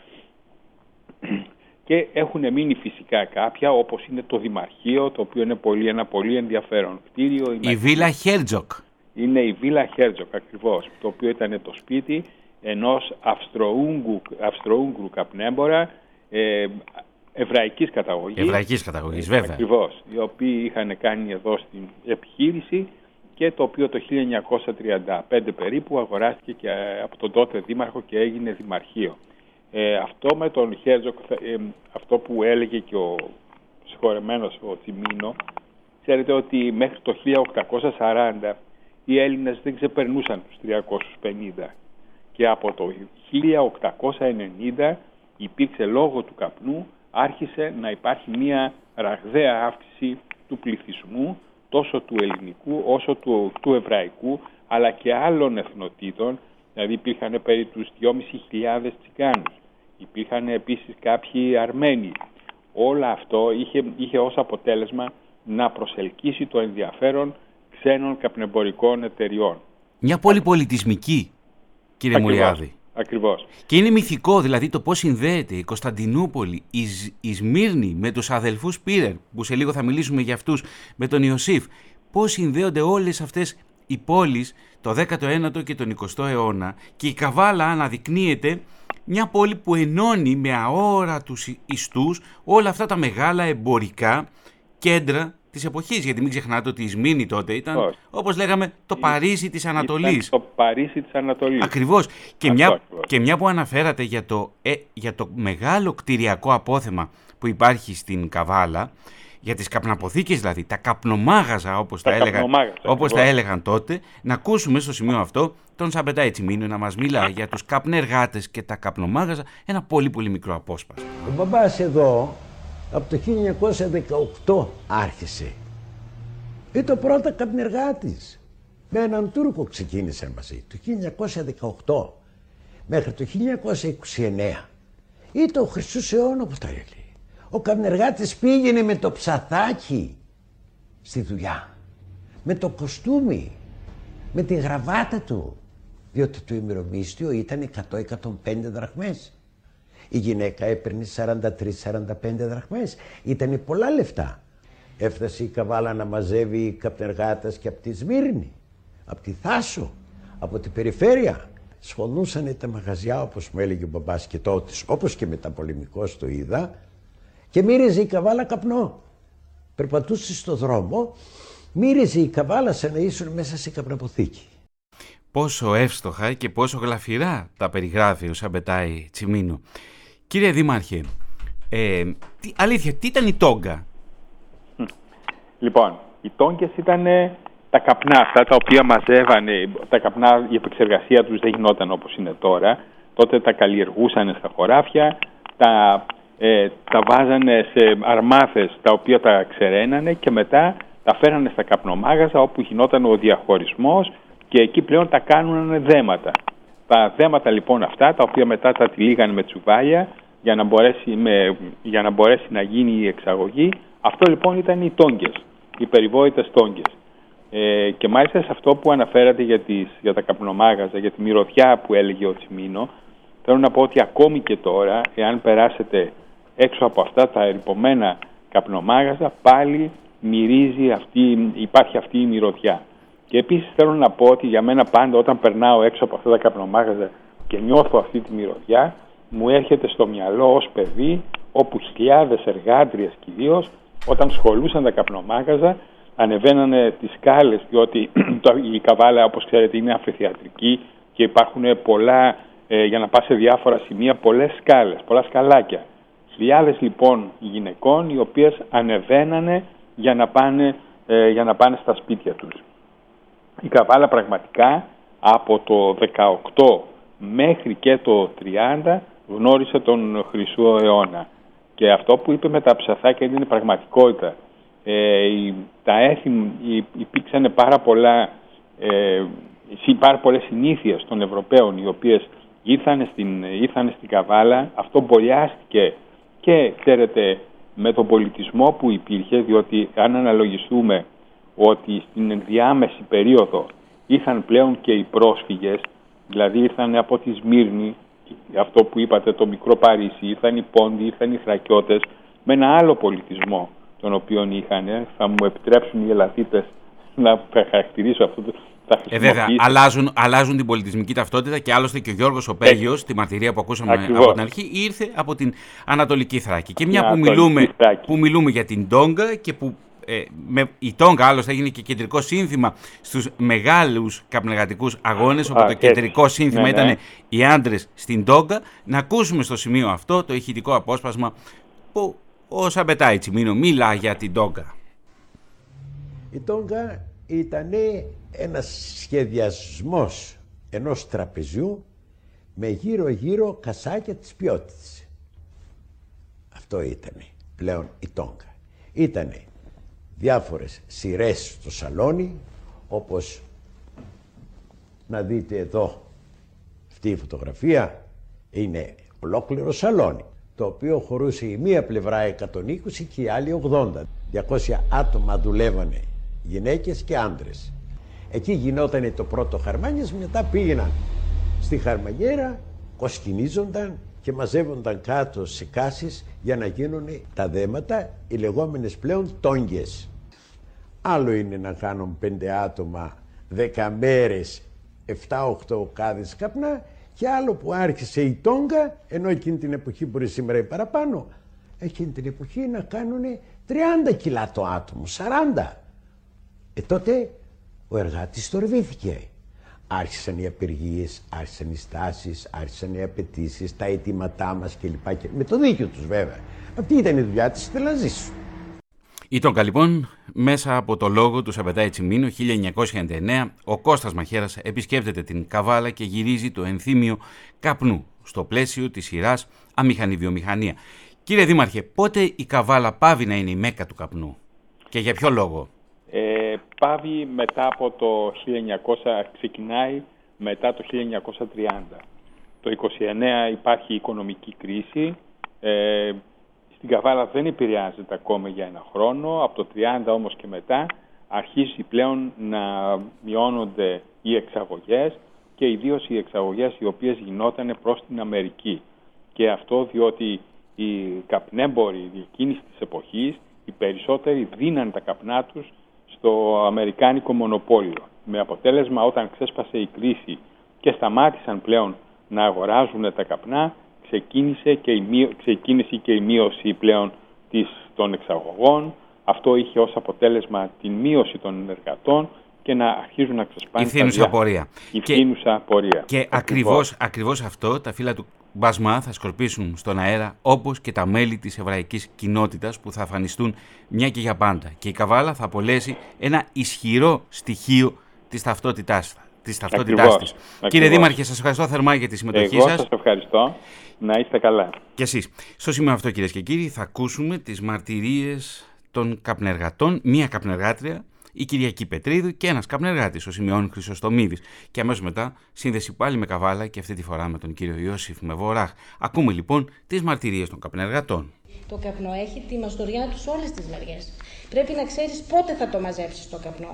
Speaker 2: και έχουν μείνει φυσικά κάποια, όπως είναι το Δημαρχείο, το οποίο είναι πολύ, ένα πολύ ενδιαφέρον κτίριο. Η, η Βίλα Χέρτζοκ. Είναι η Βίλα Χέρτζοκ ακριβώς, το οποίο ήταν το σπίτι ενός Αυστροούγγρου καπνέμπορα ε, εβραϊκής καταγωγής. Εβραϊκής καταγωγής, βέβαια. Ακριβώς, οι οποίοι είχαν κάνει εδώ στην επιχείρηση και το οποίο το χίλια εννιακόσια τριάντα πέντε περίπου αγοράστηκε και από τον τότε δήμαρχο και έγινε δημαρχείο. Ε, αυτό με τον Χέρτζοκ, ε, αυτό που έλεγε και ο συγχωρεμένος ο Τσιμίνο, ξέρετε ότι μέχρι το χίλια οκτακόσια σαράντα οι Έλληνες δεν ξεπερνούσαν τους τριακόσιους πενήντα και από το χίλια οκτακόσια ενενήντα υπήρξε λόγω του καπνού, άρχισε να υπάρχει μια ραγδαία αύξηση του πληθυσμού, τόσο του ελληνικού όσο του, του εβραϊκού, αλλά και άλλων εθνοτήτων. Δηλαδή υπήρχαν περί τους δυόμισι χιλιάδες Τσιγκάνους, υπήρχαν επίσης κάποιοι Αρμένοι,
Speaker 5: όλο αυτό είχε, είχε ως αποτέλεσμα να προσελκύσει το ενδιαφέρον ξένων καπνεμπορικών εταιριών.
Speaker 2: Μια πόλη πολιτισμική, κύριε
Speaker 5: Ακριβώς,
Speaker 2: Μουριάδη.
Speaker 5: Ακριβώς.
Speaker 2: Και είναι μυθικό δηλαδή το πώς συνδέεται η Κωνσταντινούπολη, η, η Σμύρνη με τους αδελφούς Πίρερ, που σε λίγο θα μιλήσουμε για αυτούς, με τον Ιωσήφ. Πώς συνδέονται όλες αυτές οι πόλεις το δέκατο ένατο και τον εικοστό αιώνα, και η Καβάλα αναδεικνύεται μια πόλη που ενώνει με αόρατους ιστούς όλα αυτά τα μεγάλα εμπορικά κέντρα της εποχής. Γιατί μην ξεχνάτε ότι η Σμύρνη τότε ήταν, όχι, όπως λέγαμε, το Παρίσι της Ανατολής.
Speaker 5: Ήταν το Παρίσι της Ανατολής.
Speaker 2: Ακριβώς. Και, μια,
Speaker 5: ακριβώς.
Speaker 2: και μια που αναφέρατε για το, ε, για το μεγάλο κτηριακό απόθεμα που υπάρχει στην Καβάλα, για τις καπναποθήκες δηλαδή, τα καπνομάγαζα όπως, τα, τα, έλεγαν, όπως τα έλεγαν τότε, να ακούσουμε στο σημείο αυτό τον Σαμπετάη Τσιμίνο να μας μιλά για τους καπνεργάτες και τα καπνομάγαζα, ένα πολύ πολύ μικρό απόσπασμα.
Speaker 6: Ο μπαμπάς εδώ από το χίλια εννιακόσια δεκαοκτώ άρχισε. Ήταν πρώτα καπνεργάτης. Με έναν Τούρκο ξεκίνησαν μαζί το χίλια εννιακόσια δεκαοκτώ μέχρι το χίλια εννιακόσια είκοσι εννέα. Ήταν ο Χρυσούς αιώνα που τα έλεγε. Ο καπνεργάτης πήγαινε με το ψαθάκι στη δουλειά, με το κοστούμι, με τη γραβάτα του, διότι το ημερομίσθιο ήταν εκατό με εκατόν πέντε δραχμές. Η γυναίκα έπαιρνε σαράντα τρεις με σαράντα πέντε δραχμές. Ήτανε πολλά λεφτά. Έφτασε η Καβάλα να μαζεύει καπνεργάτες και από τη Σμύρνη, από τη Θάσο, από την περιφέρεια. Σχολούσανε τα μαγαζιά, όπως μου έλεγε ο μπαμπάς και τότε, όπως και μεταπολεμικός το είδα, και μύριζε η Καβάλα καπνό. Περπατούσε στο δρόμο, μύριζε η Καβάλα σαν να ήσουν μέσα σε καπναποθήκη.
Speaker 2: Πόσο εύστοχα και πόσο γλαφυρά τα περιγράφει ο Σαμπετάη Τσιμίνο. Κύριε Δήμαρχε, ε, τι, αλήθεια, τι ήταν η τόγκα?
Speaker 5: Λοιπόν, οι τόγκες ήταν τα καπνά αυτά τα οποία μαζεύανε. Τα καπνά, η επεξεργασία τους δεν γινόταν όπως είναι τώρα. Τότε τα καλλιεργούσαν στα χωράφια, τα, ε, τα βάζανε σε αρμάθες τα οποία τα ξεραίνανε και μετά τα φέρανε στα καπνομάγαζα όπου γινόταν ο διαχωρισμός και εκεί πλέον τα κάνουν δέματα. Τα δέματα λοιπόν αυτά, τα οποία μετά τα τυλίγανε με τσουβάλια για να μπορέσει, με, για να, μπορέσει να γίνει η εξαγωγή. Αυτό λοιπόν ήταν οι τόγκες, οι περιβόητες τόγκες. Ε, και μάλιστα σε αυτό που αναφέρατε για, τις, για τα καπνομάγαζα, για τη μυρωδιά που έλεγε ο Τσιμίνο, θέλω να πω ότι ακόμη και τώρα, εάν περάσετε έξω από αυτά τα ερειπωμένα καπνομάγαζα, πάλι μυρίζει αυτή, υπάρχει αυτή η μυρωδιά. Και επίσης θέλω να πω ότι για μένα πάντα όταν περνάω έξω από αυτά τα καπνομάγαζα και νιώθω αυτή τη μυρωδιά, μου έρχεται στο μυαλό ως παιδί, όπου χιλιάδες εργάτριες κυρίως, όταν σχολούσαν τα καπνομάγαζα, ανεβαίνανε τις σκάλες, διότι η Καβάλα, όπως ξέρετε, είναι αμφιθεατρική και υπάρχουν πολλά, ε, για να πας σε διάφορα σημεία, πολλές σκάλες, πολλά σκαλάκια. Χιλιάδες λοιπόν γυναικών, οι οποίες ανεβαίνανε για να πάνε, ε, για να πάνε στα σπίτια τους. Η Καβάλα πραγματικά από το δεκαοκτώ μέχρι και το τριάντα γνώρισε τον Χρυσό αιώνα. Και αυτό που είπε με τα ψαθάκια είναι πραγματικότητα. Ε, τα έθιμ, υπήρξαν πάρα, πολλά, ε, πάρα πολλές συνήθειες των Ευρωπαίων οι οποίες ήρθαν στην, ήρθαν στην Καβάλα. Αυτό μπολιάστηκε και ξέρετε με τον πολιτισμό που υπήρχε, διότι αν αναλογιστούμε ότι στην ενδιάμεση περίοδο ήρθαν πλέον και οι πρόσφυγες, δηλαδή ήρθαν από τη Σμύρνη, αυτό που είπατε το μικρό Παρίσι, ήρθαν οι Πόντοι, ήρθαν οι Θρακιώτες, με ένα άλλο πολιτισμό τον οποίο είχαν. Θα μου επιτρέψουν οι Ελαθίτες να χαρακτηρίσω αυτό το.
Speaker 2: Ε, βέβαια, αλλάζουν, αλλάζουν την πολιτισμική ταυτότητα και άλλωστε και ο Γιώργος ο Πέγιος, τη μαρτυρία που ακούσαμε Ακριβώς. από την αρχή, ήρθε από την Ανατολική Θράκη. Και μια που μιλούμε, που μιλούμε για την τόγκα και που ε, με, η τόγκα άλλωστε έγινε και κεντρικό σύνθημα στους μεγάλους καπνεργατικούς αγώνες, όπου Α, το κεντρικό έτσι. σύνθημα ναι, ήταν ναι. οι άντρες στην τόγκα. Να ακούσουμε στο σημείο αυτό το ηχητικό απόσπασμα που ο Σαμπετάη Τσιμίνο μιλά για την τόγκα.
Speaker 6: Η τόγκα ήταν ένας σχεδιασμός ενός τραπεζιού με γύρω-γύρω κασάκια της ποιότητας. Αυτό ήταν πλέον η τόγκα. Ήτανε διάφορες σειρές στο σαλόνι, όπως να δείτε εδώ αυτή η φωτογραφία είναι ολόκληρο σαλόνι. το οποίο χωρούσε η μία πλευρά εκατόν είκοσι και η άλλη ογδόντα. διακόσια άτομα δουλεύανε, γυναίκες και άντρες. Εκεί γινόταν το πρώτο χαρμάνιασμα, μετά πήγαιναν στη χαρμαγέρα, κοσκινίζονταν και μαζεύονταν κάτω σε κάσεις για να γίνουν τα δέματα, οι λεγόμενες πλέον τόγκες. Άλλο είναι να κάνουν πέντε άτομα, δέκα μέρες, εφτά οχτώ κάδες καπνά, και άλλο που άρχισε η τόγκα, ενώ εκείνη την εποχή μπορεί σήμερα ή παραπάνω, εκείνη την εποχή να κάνουν τριάντα κιλά το άτομο, σαράντα. Ε τότε ο εργάτης τορβήθηκε. Άρχισαν οι απεργίες, άρχισαν οι στάσεις, άρχισαν οι απαιτήσεις, τα αιτήματά μας κλπ. Και με το δίκιο τους βέβαια. Αυτή ήταν η δουλειά της, ήθελα να ζήσω.
Speaker 2: Η Τόγκα λοιπόν, μέσα από το λόγο του Σαββατάη Τσιμίνο χίλια εννιακόσια ενενήντα εννέα, ο Κώστας Μαχαίρας επισκέπτεται την Καβάλα και γυρίζει το ενθύμιο καπνού στο πλαίσιο της σειράς Αμηχανή Βιομηχανία. Κύριε Δήμαρχε, πότε η Καβάλα πάβει να είναι η μέκα του καπνού και για ποιο λόγο?
Speaker 5: Ε, πάβει μετά από το χίλια εννιακόσια, ξεκινάει μετά το χίλια εννιακόσια τριάντα. Το είκοσι εννέα υπάρχει οικονομική κρίση. Ε, Στην Καβάλα δεν επηρεάζεται ακόμα για ένα χρόνο. Από το τριάντα όμως και μετά αρχίζει πλέον να μειώνονται οι εξαγωγές και ιδίως οι εξαγωγές οι οποίες γινόταν προς την Αμερική. Και αυτό διότι οι καπνέμποροι εκείνης της εποχής, οι περισσότεροι δίναν τα καπνά τους στο αμερικάνικο μονοπόλιο. Με αποτέλεσμα, όταν ξέσπασε η κρίση και σταμάτησαν πλέον να αγοράζουν τα καπνά, ξεκίνησε και η, μείω, ξεκίνησε και η μείωση πλέον της, των εξαγωγών. Αυτό είχε ως αποτέλεσμα την μείωση των εργατών και να αρχίζουν να ξεσπάνε.
Speaker 2: Η φθήνουσα πορεία.
Speaker 5: Η φθήνουσα πορεία.
Speaker 2: Και ακριβώς, ακριβώς αυτό τα φύλλα του μπασμά θα σκορπίσουν στον αέρα, όπως και τα μέλη της εβραϊκής κοινότητας που θα αφανιστούν μια και για πάντα. Και η Καβάλα θα απολέσει ένα ισχυρό στοιχείο της ταυτότητάς της. Ταυτότητάς της. Κύριε Δήμαρχε, σας ευχαριστώ θερμά για τη συμμετοχή
Speaker 5: Εγώ
Speaker 2: σας.
Speaker 5: σας ευχαριστώ. Να είστε καλά.
Speaker 2: Και εσείς. Στο σημείο αυτό, κυρίες και κύριοι, θα ακούσουμε τις μαρτυρίες των καπνεργατών, μία καπνεργάτρια, η Κυριακή Πετρίδου, και ένας καπνεργάτης, ο Σημειών Χρυσοστομίδης. Και αμέσως μετά σύνδεση πάλι με Καβάλα και αυτή τη φορά με τον κύριο Ιώσιφ Μεβοράχ. Ακούμε λοιπόν τις μαρτυρίες των καπνεργατών.
Speaker 7: Το καπνό έχει τη μαστοριά του σε όλες τις μεριές. Πρέπει να ξέρεις πότε θα το μαζέψεις το καπνό.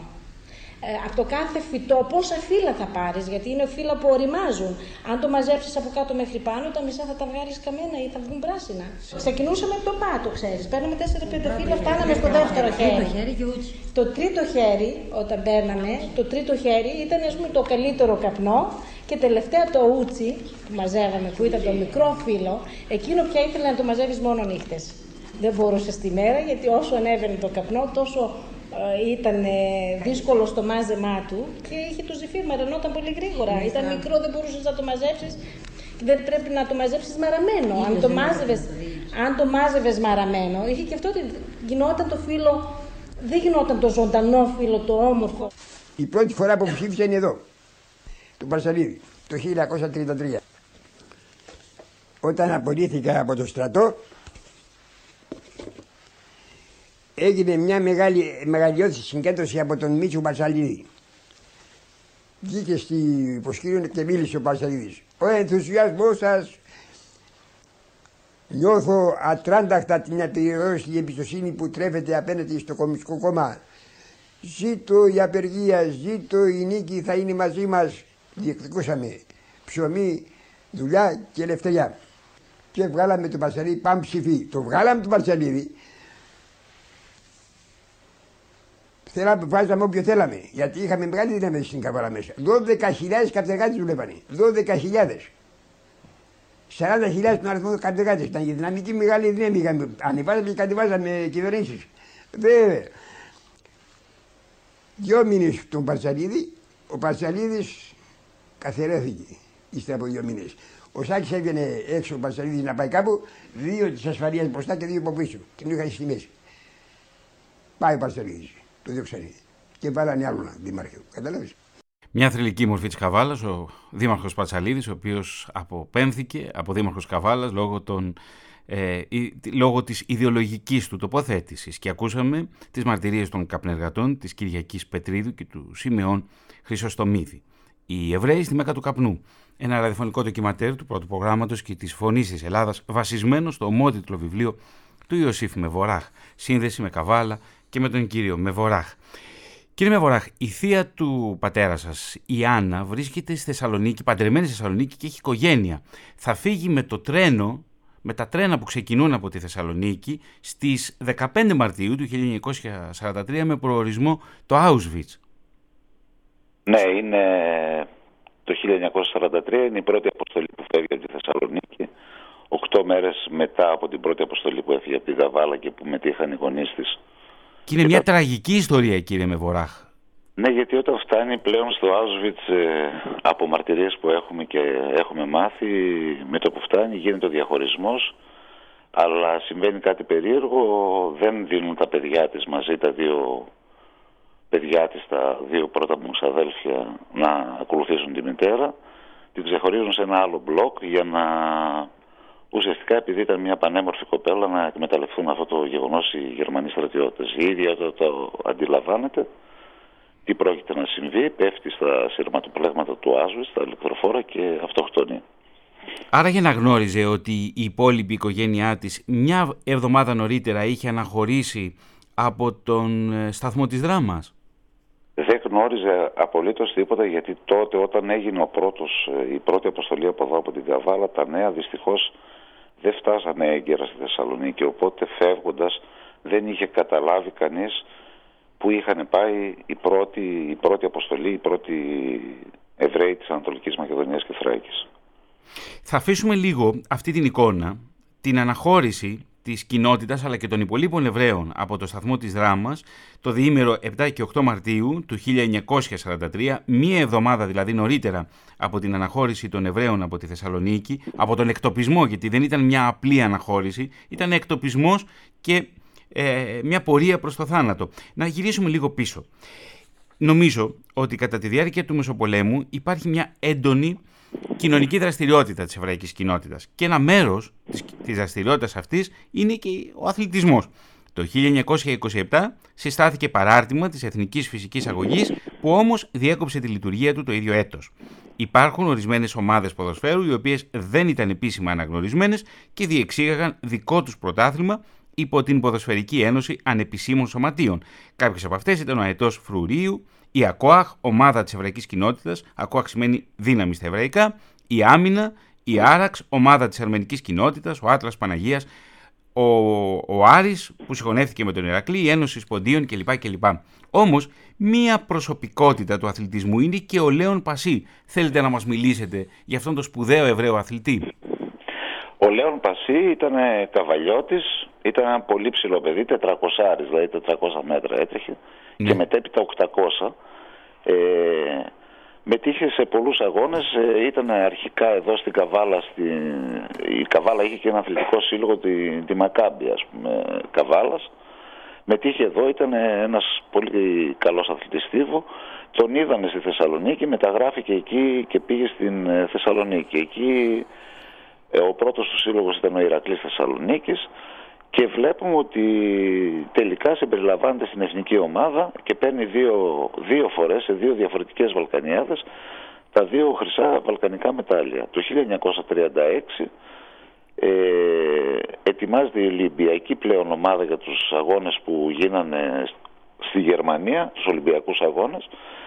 Speaker 7: Ε, από το κάθε φυτό πόσα φύλλα θα πάρεις, γιατί είναι φύλλα που οριμάζουν. Αν το μαζέψεις από κάτω μέχρι πάνω, τα μισά θα τα βγάλεις καμένα ή θα βγουν πράσινα. Ξεκινούσαμε από το πάτο, ξέρεις. Παίρναμε τέσσερα πέντε φύλλα, φτάναμε στο δεύτερο χέρι. Το τρίτο χέρι, όταν παίρναμε, το τρίτο χέρι ήταν ας πούμε το καλύτερο καπνό και τελευταία το ούτσι που μαζεύαμε, που ήταν το μικρό φύλλο, εκείνο πια ήθελε να το μαζεύεις μόνο νύχτες. Δεν μπορούσε στη μέρα, γιατί όσο ανέβαινε το καπνό, τόσο ήταν δύσκολο στο μάζεμά του και είχε το ζυφί, μαρανόταν πολύ γρήγορα. Ήταν μικρό, δεν μπορούσες να το μαζέψεις. Δεν πρέπει να το μαζέψεις μαραμένο. Αν το μάζευες, αν το μάζευες μαραμένο, είχε και αυτό ότι γινόταν το φύλλο, δεν γινόταν το ζωντανό φύλλο, το όμορφο.
Speaker 8: Η πρώτη φορά που ψήφισα είναι εδώ, του Παρσαλίδη, το χίλια εννιακόσια τριάντα τρία. Όταν απολύθηκα από το στρατό, έγινε μια μεγάλη, μεγαλειώδη συγκέντρωση από τον Μίτσο Παρσαλίδη. Βγήκε στη Υποσκύριο και μίλησε ο Παρσαλίδης. Ο ενθουσιασμός σας, νιώθω ατράνταχτα την απειρώση, την εμπιστοσύνη που τρέφεται απέναντι στο Κομμουνιστικό Κόμμα. Ζήτω η απεργία, ζήτω η νίκη, θα είναι μαζί μας. Διεκδικούσαμε ψωμί, δουλειά και ελευθεριά. Και βγάλαμε τον Παρσαλίδη, πάμε ψηφί. Το βγάλαμε τον Παρσαλίδη. Θέλαμε, βάζαμε όποιο θέλαμε, γιατί είχαμε μεγάλη δύναμη στην Καβάλα μέσα. δώδεκα χιλιάδες καπνεργάτες δουλεύανε. δώδεκα χιλιάδες. σαράντα χιλιάδες τον αριθμό των καπνεργάτες. Ήταν η δυναμική μεγάλη δύναμη. Είχαμε. Ανεβάζαμε και κατεβάζαμε κυβερνήσεις. Βέβαια. Δυο μήνες τον Παρσαλίδη, ο Παρσαλίδης καθαιρέθηκε. Ύστερα από δύο μήνες. Ο Σάκης έβγαινε έξω ο Παρσαλίδης να πάει κάπου, δύο της ασφαλείας μπροστά και δύο από πίσω. Και τον είχαν στη μέση. Πάει ο Παρσαλίδης. Το διώξανε και βάλανε άλλον δήμαρχο. Καταλάβεις.
Speaker 2: Μια θρυλική μορφή της Καβάλας, ο δήμαρχος Πατσαλίδης, ο οποίος αποπέμφθηκε από δήμαρχος Καβάλας λόγω, των, ε, λόγω της ιδεολογικής του τοποθέτησης. Και ακούσαμε τις μαρτυρίες των καπνεργατών της Κυριακής Πετρίδου και του Σημεών Χρυσοστομίδη. Οι Εβραίοι στη Μέκα του Καπνού. Ένα ραδιοφωνικό ντοκιματέρ του πρώτου προγράμματος και της Φωνής της Ελλάδας, βασισμένο στο ομότιτλο βιβλίο του Ιωσήφ Μεβοράχ, Σύνδεση με Καβάλα και με τον κύριο Μεβοράχ. Κύριε Μεβοράχ, η θεία του πατέρα σας, η Άννα, βρίσκεται στη Θεσσαλονίκη, παντρεμένη στη Θεσσαλονίκη και έχει οικογένεια. Θα φύγει με το τρένο, με τα τρένα που ξεκινούν από τη Θεσσαλονίκη, στις δεκαπέντε Μαρτίου του χίλια εννιακόσια σαράντα τρία με προορισμό το Auschwitz.
Speaker 9: Ναι, είναι το χίλια εννιακόσια σαράντα τρία, είναι η πρώτη αποστολή που φεύγει από τη Θεσσαλονίκη. Οκτώ μέρες μετά από την πρώτη αποστολή που έφυγε από τη Καβάλα και που μετήχαν οι γονείς της.
Speaker 2: Και είναι και μια τα... τραγική ιστορία, κύριε Μεβοράχ.
Speaker 9: Ναι, γιατί όταν φτάνει πλέον στο Auschwitz, ε, από μαρτυρίες που έχουμε και έχουμε μάθει, με το που φτάνει γίνεται ο διαχωρισμός, αλλά συμβαίνει κάτι περίεργο, δεν δίνουν τα παιδιά της μαζί, τα δύο παιδιά της, τα δύο πρώτα μου ξαδέλφια, να ακολουθήσουν τη μητέρα, την ξεχωρίζουν σε ένα άλλο μπλοκ για να... Ουσιαστικά, επειδή ήταν μια πανέμορφη κοπέλα, να εκμεταλλευτούν αυτό το γεγονός οι Γερμανοί στρατιώτες. Η ίδια το, το αντιλαμβάνεται τι πρόκειται να συμβεί, πέφτει στα σειρματοπλέγματα του Auschwitz, στα ηλεκτροφόρα και αυτοκτονεί.
Speaker 2: Άρα για να γνώριζε ότι η υπόλοιπη οικογένειά της μια εβδομάδα νωρίτερα είχε αναχωρήσει από τον σταθμό της Δράμας.
Speaker 9: Δεν γνώριζε απολύτως τίποτα, γιατί τότε όταν έγινε ο πρώτος, η πρώτη αποστολή από εδώ από την Καβάλα, τα νέα δυστυχώς δεν φτάσανε έγκαιρα στη Θεσσαλονίκη, οπότε φεύγοντας δεν είχε καταλάβει κανείς που είχαν πάει η πρώτη, η πρώτη αποστολή, οι πρώτοι Εβραίοι της Ανατολικής Μακεδονίας και Θράκης.
Speaker 2: Θα αφήσουμε λίγο αυτή την εικόνα, την αναχώρηση της κοινότητας αλλά και των υπολείπων Εβραίων από το σταθμό της Δράμας το διήμερο επτά και οκτώ Μαρτίου του χίλια εννιακόσια σαράντα τρία, μία εβδομάδα δηλαδή νωρίτερα από την αναχώρηση των Εβραίων από τη Θεσσαλονίκη, από τον εκτοπισμό, γιατί δεν ήταν μια απλή αναχώρηση, ήταν εκτοπισμός και ε, μια πορεία προς το θάνατο. Να γυρίσουμε λίγο πίσω. Νομίζω ότι κατά τη διάρκεια του Μεσοπολέμου υπάρχει μια έντονη κοινωνική δραστηριότητα της εβραϊκής κοινότητας και ένα μέρος της, της δραστηριότητας αυτής είναι και ο αθλητισμός. Το χίλια εννιακόσια είκοσι επτά συστάθηκε παράρτημα της Εθνικής Φυσικής Αγωγής, που όμως διέκοψε τη λειτουργία του το ίδιο έτος. Υπάρχουν ορισμένες ομάδες ποδοσφαίρου οι οποίες δεν ήταν επίσημα αναγνωρισμένες και διεξήγαγαν δικό τους πρωτάθλημα υπό την Ποδοσφαιρική Ένωση Ανεπισήμων Σωματείων. Κάποιες από αυτές ήταν ο Αετός Φρουρίου, η ΑΚΟΑΧ, ομάδα της εβραϊκής κοινότητας, ΑΚΟΑΧ σημαίνει δύναμη στα εβραϊκά, η Άμυνα, η Άραξ, ομάδα της αρμενικής κοινότητας, ο Άτλας Παναγίας, ο, ο Άρης που συγχωνεύτηκε με τον Ηρακλή, η Ένωση Σποντίων κλπ. κλπ. Όμως, μία προσωπικότητα του αθλητισμού είναι και ο Λέων Πασί. Θέλετε να μας μιλήσετε για αυτόν τον σπουδαίο Εβραίο αθλητή?
Speaker 9: Ο Λέων Πασί ήταν καβαλιώτης, ήταν ένα πολύ ψηλό παιδί, τετρακόσια, δηλαδή τετρακόσια μέτρα έτρεχε, ναι. Και μετέπειτα οκτακόσια. Ε, μετήχε σε πολλούς αγώνες, ε, ήταν αρχικά εδώ στην Καβάλα, στη, η Καβάλα είχε και ένα αθλητικό σύλλογο, τη, τη Μακάμπη, ας πούμε, Καβάλας. Μετήχε εδώ, ήταν ένας πολύ καλός αθλητής Στίβο. Τον είδανε στη Θεσσαλονίκη, μεταγράφηκε εκεί και πήγε στην Θεσσαλονίκη. Εκεί ε, ο πρώτος του σύλλογος ήταν ο Ηρακλής Θεσσαλονίκης. Και βλέπουμε ότι τελικά συμπεριλαμβάνεται στην εθνική ομάδα και παίρνει δύο, δύο φορές σε δύο διαφορετικές Βαλκανιάδες τα δύο χρυσά βαλκανικά μετάλλια. Το χίλια εννιακόσια τριάντα έξι ε, ετοιμάζεται η Ολυμπιακή πλέον ομάδα για τους αγώνες που γίνανε στη Γερμανία, τους Ολυμπιακούς αγώνες,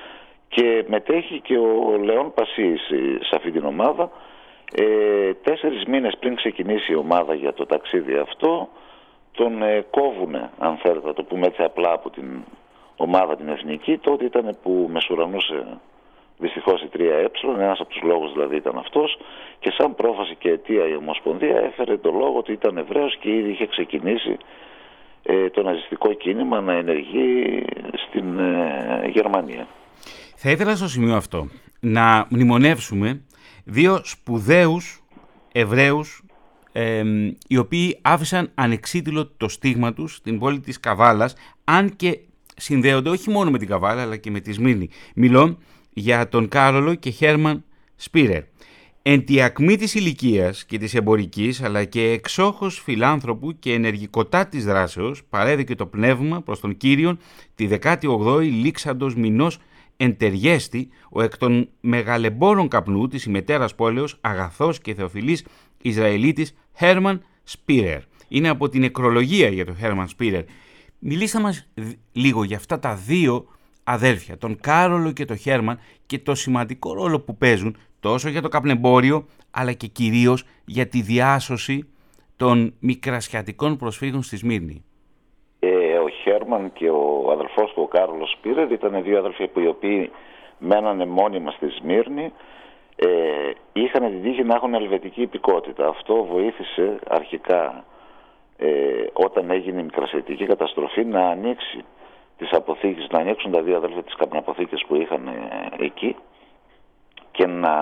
Speaker 9: και μετέχει και ο Λέων Πασί σε αυτή την ομάδα. Ε, τέσσερις μήνες πριν ξεκινήσει η ομάδα για το ταξίδι αυτό, τον ε, κόβουνε, αν θέλετε να το πούμε έτσι απλά, από την ομάδα την εθνική. Τότε ήταν που μεσουρανούσε δυστυχώς η τρία ε, ένας από τους λόγους δηλαδή ήταν αυτός, και σαν πρόφαση και αιτία η Ομοσπονδία έφερε το λόγο ότι ήταν Εβραίος και ήδη είχε ξεκινήσει ε, το ναζιστικό κίνημα να ενεργεί στην ε, Γερμανία.
Speaker 2: Θα ήθελα στο σημείο αυτό να μνημονεύσουμε δύο σπουδαίους Εβραίους ε, οι οποίοι άφησαν ανεξίτηλο το στίγμα τους στην πόλη της Καβάλας, αν και συνδέονται όχι μόνο με την Καβάλα αλλά και με τη Σμύρνη. Μιλώ για τον Κάρολο και Χέρμαν Σπίρερ. Εν τη ακμή της ηλικίας και της εμπορικής αλλά και εξόχως φιλάνθρωπου και ενεργικοτά της δράσεως παρέδεκε το πνεύμα προς τον Κύριον τη δεκάτη όγδοη λήξαντος μηνός εντεργέστη ο εκ των μεγαλεμπόρων καπνού της ημετέρας πόλεως αγαθός και θεοφιλής Ισραηλίτης Χέρμαν Σπίρερ. Είναι από την νεκρολογία για τον Χέρμαν Σπίρερ. Μιλήστε μας λίγο για αυτά τα δύο αδέρφια, τον Κάρολο και τον Χέρμαν, και το σημαντικό ρόλο που παίζουν τόσο για το καπνεμπόριο αλλά και κυρίως για τη διάσωση των μικρασιατικών προσφύγων στη Σμύρνη.
Speaker 9: Ε, ο Χέρμαν και ο αδελφός του, ο Κάρολος Σπίρερ, ήταν δύο αδελφοί που οι οποίοι μένανε μόνιμα στη Σμύρνη. Ε, είχαν την τύχη να έχουν ελβετική υπηκότητα. Αυτό βοήθησε αρχικά, ε, όταν έγινε η μικρασιατική καταστροφή, να ανοίξει τις αποθήκες, να ανοίξουν τα δύο αδέλφια τις καπναποθήκες που είχαν ε, εκεί και να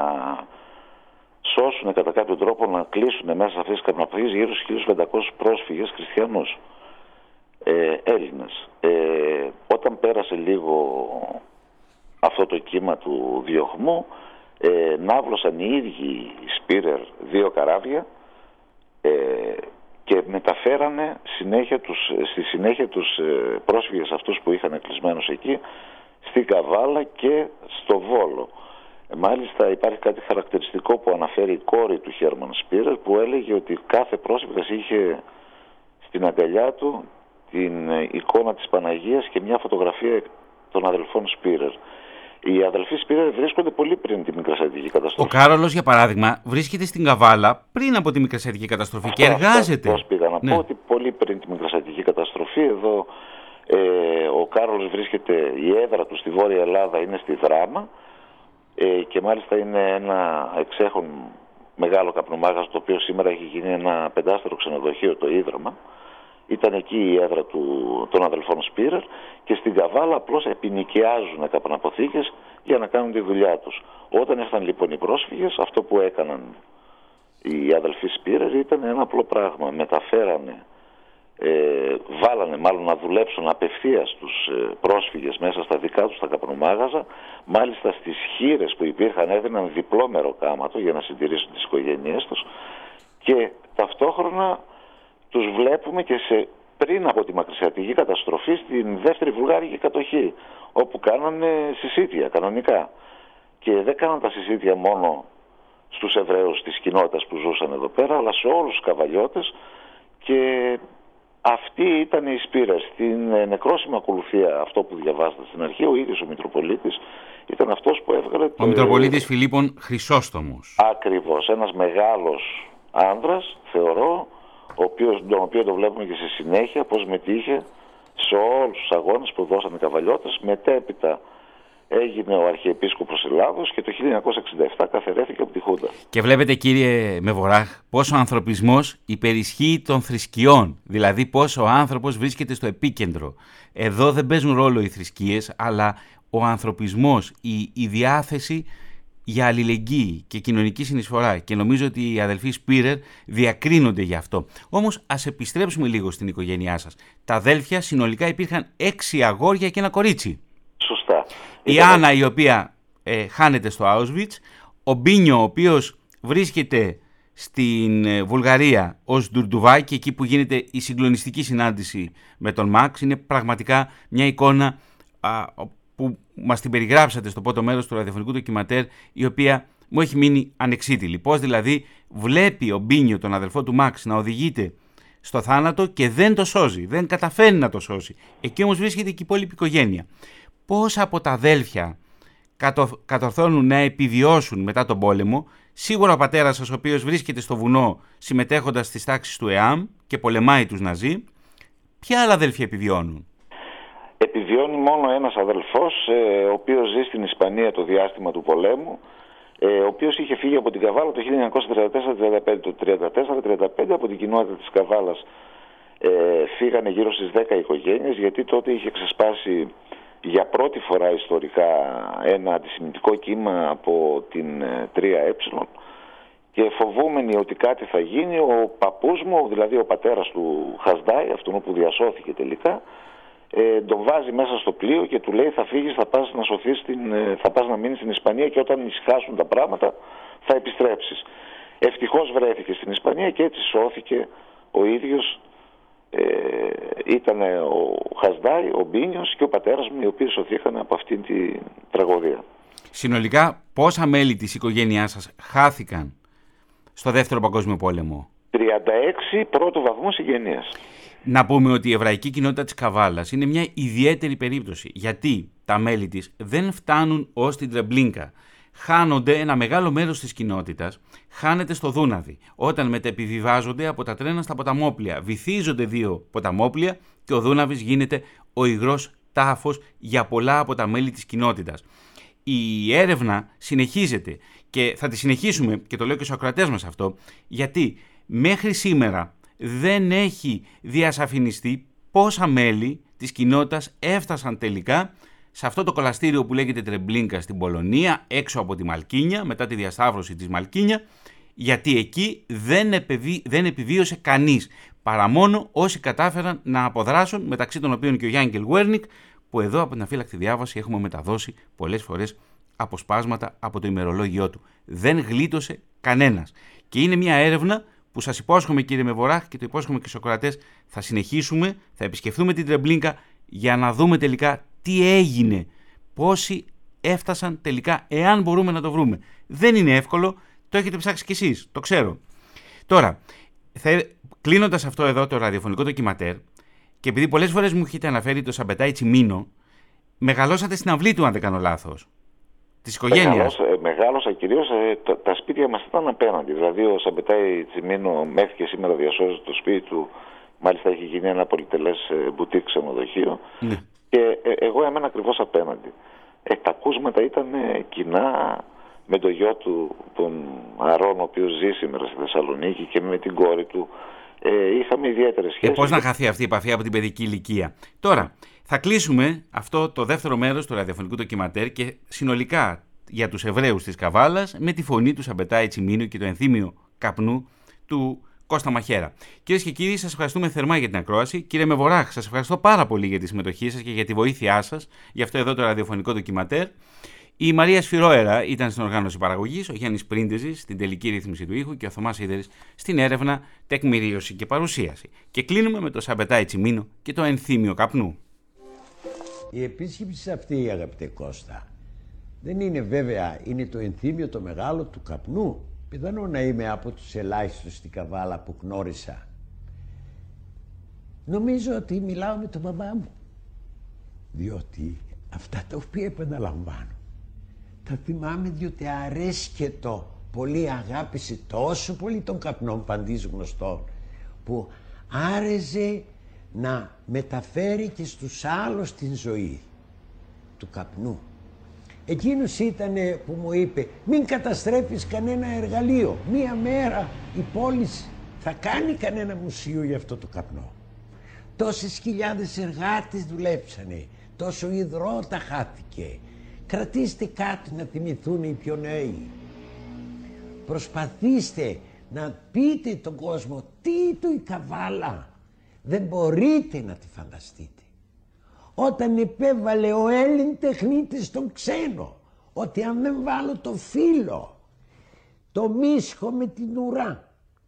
Speaker 9: σώσουν κατά κάποιο τρόπο, να κλείσουν μέσα σε αυτές τις καπναποθήκες γύρω στους χίλιους πεντακόσιους πρόσφυγες χριστιανούς, ε, Έλληνες. Ε, όταν πέρασε λίγο αυτό το κύμα του διωγμού, ε, ναύλωσαν οι ίδιοι οι Σπίρερ δύο καράβια ε, και μεταφέρανε συνέχεια τους, στη συνέχεια τους ε, πρόσφυγες αυτούς που είχαν κλεισμένους εκεί στην Καβάλα και στο Βόλο. Ε, μάλιστα υπάρχει κάτι χαρακτηριστικό που αναφέρει η κόρη του Χέρμαν Σπίρερ, που έλεγε ότι κάθε πρόσφυγας είχε στην αγκαλιά του την ε, εικόνα της Παναγίας και μια φωτογραφία των αδελφών Σπίρερ. Οι αδελφοί Σπίρερ βρίσκονται πολύ πριν τη μικρασιατική καταστροφή.
Speaker 2: Ο Κάρολος, για παράδειγμα, βρίσκεται στην Καβάλα πριν από τη μικρασιατική καταστροφή αυτό, και εργάζεται.
Speaker 9: Πώς πήγα να ναι. πω ότι πολύ πριν τη μικρασιατική καταστροφή. Εδώ ε, ο Κάρολος βρίσκεται, η έδρα του στη Βόρεια Ελλάδα είναι στη Δράμα ε, και μάλιστα είναι ένα εξέχον μεγάλο καπνομάγαζο, το οποίο σήμερα έχει γίνει ένα πεντάστερο ξενοδοχείο, το Ίδρυμα. Ήταν εκεί η έδρα του, των αδελφών Σπίρερ, και στην Καβάλα απλώς επινοικιάζουν καπναποθήκες για να κάνουν τη δουλειά τους. Όταν ήρθαν λοιπόν οι πρόσφυγες, αυτό που έκαναν οι αδελφοί Σπίρερ ήταν ένα απλό πράγμα. Μεταφέρανε, ε, βάλανε μάλλον να δουλέψουν απευθείας τους ε, πρόσφυγες μέσα στα δικά τους τα καπνομάγαζα. Μάλιστα στις χήρες που υπήρχαν έδιναν διπλό μεροκάματο για να συντηρήσουν τις οικογένειές τους, και ταυτόχρονα τους βλέπουμε και σε, πριν από τη μακρισιατική καταστροφή στην δεύτερη βουλγάρικη κατοχή, όπου κάνανε συσίτια κανονικά. Και δεν κάναν τα συσίτια μόνο στους Εβραίους της κοινότητας που ζούσαν εδώ πέρα, αλλά σε όλους τους καβαλιώτες, και αυτή ήταν η Σπίρερ. Στην νεκρόσιμη ακολουθία, αυτό που διαβάζετε στην αρχή, ο ίδιος ο Μητροπολίτης ήταν αυτός που έβγαλε...
Speaker 2: Ο Μητροπολίτης Φιλίππων Χρυσόστομος.
Speaker 9: Ακριβώς, ένας μεγάλος άνδρας, θεωρώ, ο οποίος, τον οποίο το βλέπουμε και στη συνέχεια πως μετήχε σε όλους τους αγώνες που δώσαν οι καβαλιώτες. Μετέπειτα έγινε ο Αρχιεπίσκοπος Ελλάδος και το χίλια εννιακόσια εξήντα επτά καθαιρέθηκε από τη Χούντα. Και
Speaker 2: βλέπετε, κύριε Μεβοράχ, πώς ο ανθρωπισμός υπερισχύει των θρησκειών, δηλαδή πώς ο άνθρωπος βρίσκεται στο επίκεντρο. Εδώ δεν παίζουν ρόλο οι θρησκείες, αλλά ο ανθρωπισμός, η, η διάθεση για αλληλεγγύη και κοινωνική συνεισφορά, και νομίζω ότι οι αδελφοί Σπίρερ διακρίνονται γι' αυτό. Όμως ας επιστρέψουμε λίγο στην οικογένειά σας. Τα αδέλφια συνολικά υπήρχαν έξι αγόρια και ένα κορίτσι.
Speaker 9: Σωστά.
Speaker 2: Η Ήταν... Άννα, η οποία ε, χάνεται στο Auschwitz, ο Μπίνιο, ο οποίος βρίσκεται στην ε, Βουλγαρία ως Ντουρντουβάκη, εκεί που γίνεται η συγκλονιστική συνάντηση με τον Μαξ. Είναι πραγματικά μια εικόνα α, που μας την περιγράψατε στο πρώτο μέρος του ραδιοφωνικού ντοκιματέρ, η οποία μου έχει μείνει ανεξίτηλη. Πώς δηλαδή βλέπει ο Μπίνιο, τον αδελφό του Μαξ, να οδηγείται στο θάνατο και δεν το σώζει, δεν καταφέρνει να το σώσει. Εκεί όμως βρίσκεται και η υπόλοιπη οικογένεια. Πώς από τα αδέλφια κατορθώνουν να επιβιώσουν μετά τον πόλεμο. Σίγουρα ο πατέρας σας, ο οποίος βρίσκεται στο βουνό συμμετέχοντας στις τάξεις του ΕΑΜ και πολεμάει τους Ναζί. Ποια άλλα αδέλφια επιβιώνουν?
Speaker 9: Επιβιώνει μόνο ένας αδελφός, ε, ο οποίος ζει στην Ισπανία το διάστημα του πολέμου, ε, ο οποίος είχε φύγει από την Καβάλα το χίλια εννιακόσια τριάντα τέσσερα τριάντα πέντε. Το τριάντα τέσσερα τριάντα πέντε από την κοινότητα της Καβάλας ε, φύγανε γύρω στις δέκα οικογένειες, γιατί τότε είχε ξεσπάσει για πρώτη φορά ιστορικά ένα αντισημιτικό κύμα από την ε, τρία ε, και φοβούμενοι ότι κάτι θα γίνει, ο παππούς μου, δηλαδή ο πατέρας του Χασδάη, αυτόν που διασώθηκε τελικά, Ε, τον βάζει μέσα στο πλοίο και του λέει: θα φύγεις, θα πας να σωθείς, στην, ε, θα πας να μείνεις στην Ισπανία και όταν ησυχάσουν τα πράγματα θα επιστρέψεις. Ευτυχώς βρέθηκε στην Ισπανία και έτσι σώθηκε ο ίδιος Ε, ήταν ο Χασδάη, ο Μπίνιος και ο πατέρας μου, οι οποίοι σωθήκαν από αυτήν την τραγωδία.
Speaker 2: Συνολικά πόσα μέλη της οικογένειάς σας χάθηκαν στο Δεύτερο Παγκόσμιο Πόλεμο?
Speaker 9: τριάντα έξι πρώτου βαθμού συγγενείας.
Speaker 2: Να πούμε ότι η εβραϊκή κοινότητα της Καβάλας είναι μια ιδιαίτερη περίπτωση, γιατί τα μέλη της δεν φτάνουν ως την Τρεμπλίνκα. Χάνονται, ένα μεγάλο μέρος της κοινότητας χάνεται στο Δούναβι, όταν μετεπιβιβάζονται από τα τρένα στα ποταμόπλια. Βυθίζονται δύο ποταμόπλια και ο Δούναβης γίνεται ο υγρός τάφος για πολλά από τα μέλη της κοινότητας. Η έρευνα συνεχίζεται και θα τη συνεχίσουμε, και το λέω και στους ακροατές μας αυτό, γιατί μέχρι σήμερα δεν έχει διασαφινιστεί πόσα μέλη της κοινότητας έφτασαν τελικά σε αυτό το κολαστήριο που λέγεται Τρεμπλίνκα στην Πολωνία, έξω από τη Μαλκίνια, μετά τη διασταύρωση της Μαλκίνια, γιατί εκεί δεν, επιβί... δεν επιβίωσε κανείς, παρά μόνο όσοι κατάφεραν να αποδράσουν, μεταξύ των οποίων και ο Γιάνγκελ Γουέρνικ, που εδώ από την αφύλακτη διάβαση έχουμε μεταδώσει πολλές φορές αποσπάσματα από το ημερολόγιό του. Δεν γλίτωσε κανένας. Και είναι μια έρευνα που σας υπόσχομαι, κύριε Μεβοράχ, και το υπόσχομαι και στους ακροατές, θα συνεχίσουμε, θα επισκεφθούμε την Τρεμπλίνκα για να δούμε τελικά τι έγινε, πόσοι έφτασαν τελικά, εάν μπορούμε να το βρούμε. Δεν είναι εύκολο, το έχετε ψάξει κι εσείς, το ξέρω. Τώρα, κλείνοντας αυτό εδώ το ραδιοφωνικό ντοκιματέρ, και επειδή πολλές φορές μου έχετε αναφέρει το Σαμπετάι Τσιμίνο, μεγαλώσατε στην αυλή του, αν δεν κάνω λάθος, της οικογένειας.
Speaker 9: Μεγάλωσα, μεγάλωσα κυρίως, ε, τα, τα σπίτια μας ήταν απέναντι. Δηλαδή ο Σαμπετάι Τσιμίνο μέχρι και σήμερα διασώζει το σπίτι του. Μάλιστα έχει γίνει ένα πολυτελές ε, μπουτίκ ξενοδοχείο.
Speaker 2: Ναι.
Speaker 9: Και ε, εγώ έμενα ακριβώς απέναντι. Ε, τα ακούσματα ήταν ε, κοινά με το γιο του, τον Αρών, ο οποίος ζει σήμερα στη Θεσσαλονίκη, και με την κόρη του. Ε, είχαμε ιδιαίτερες σχέσεις.
Speaker 2: Ε, πώς να χαθεί αυτή η επαφή από την παιδική ηλικία. Τώρα, θα κλείσουμε αυτό το δεύτερο μέρος του ραδιοφωνικού ντοκιματέρ και συνολικά για τους Εβραίους της Καβάλας με τη φωνή του Σαμπετάι Τσιμίνου και το ενθύμιο καπνού του Κώστα Μαχέρα. Κυρίες και κύριοι, σας ευχαριστούμε θερμά για την ακρόαση. Κύριε Μεβοράχ, σας ευχαριστώ πάρα πολύ για τη συμμετοχή σας και για τη βοήθειά σας για αυτό εδώ το ραδιοφωνικό ντοκιματέρ. Η Μαρία Σφυρόερα ήταν στην οργάνωση παραγωγής, ο Γιάννης Πρίντεζης στην τελική ρύθμιση του ήχου και ο Θωμάς Ίδερης στην έρευνα, τεκμηρίωση και παρουσίαση. Και κλείνουμε με το Σαμπετάι Τσιμίνο και το ενθύμιο καπνού.
Speaker 6: Η επίσκεψη αυτή, αγαπητέ Κώστα, δεν είναι βέβαια, είναι το ενθύμιο το μεγάλο του καπνού. Πιθανό να είμαι από τους ελάχιστους στην Καβάλα που γνώρισα. Νομίζω ότι μιλάω με τον μπαμπά μου, διότι αυτά τα οποία επαναλαμβάνω τα θυμάμαι, διότι αρέσκετο πολύ αγάπησε τόσο πολύ τον καπνό παντής γνωστών, που άρεσε να μεταφέρει και στους άλλους την ζωή του καπνού. Εκείνος ήταν που μου είπε, μην καταστρέφεις κανένα εργαλείο, μία μέρα η πόλη θα κάνει κανένα μουσείο για αυτό το καπνό. Τόσες χιλιάδες εργάτες δουλέψανε, τόσο υδρότα χάθηκε. Κρατήστε κάτι να θυμηθούν οι πιο νέοι. Προσπαθήστε να πείτε τον κόσμο τι του η Καβάλα. Δεν μπορείτε να τη φανταστείτε. Όταν επέβαλε ο Έλλην τεχνίτης τον ξένο, ότι αν δεν βάλω το φύλλο, το μίσχο με την ουρά,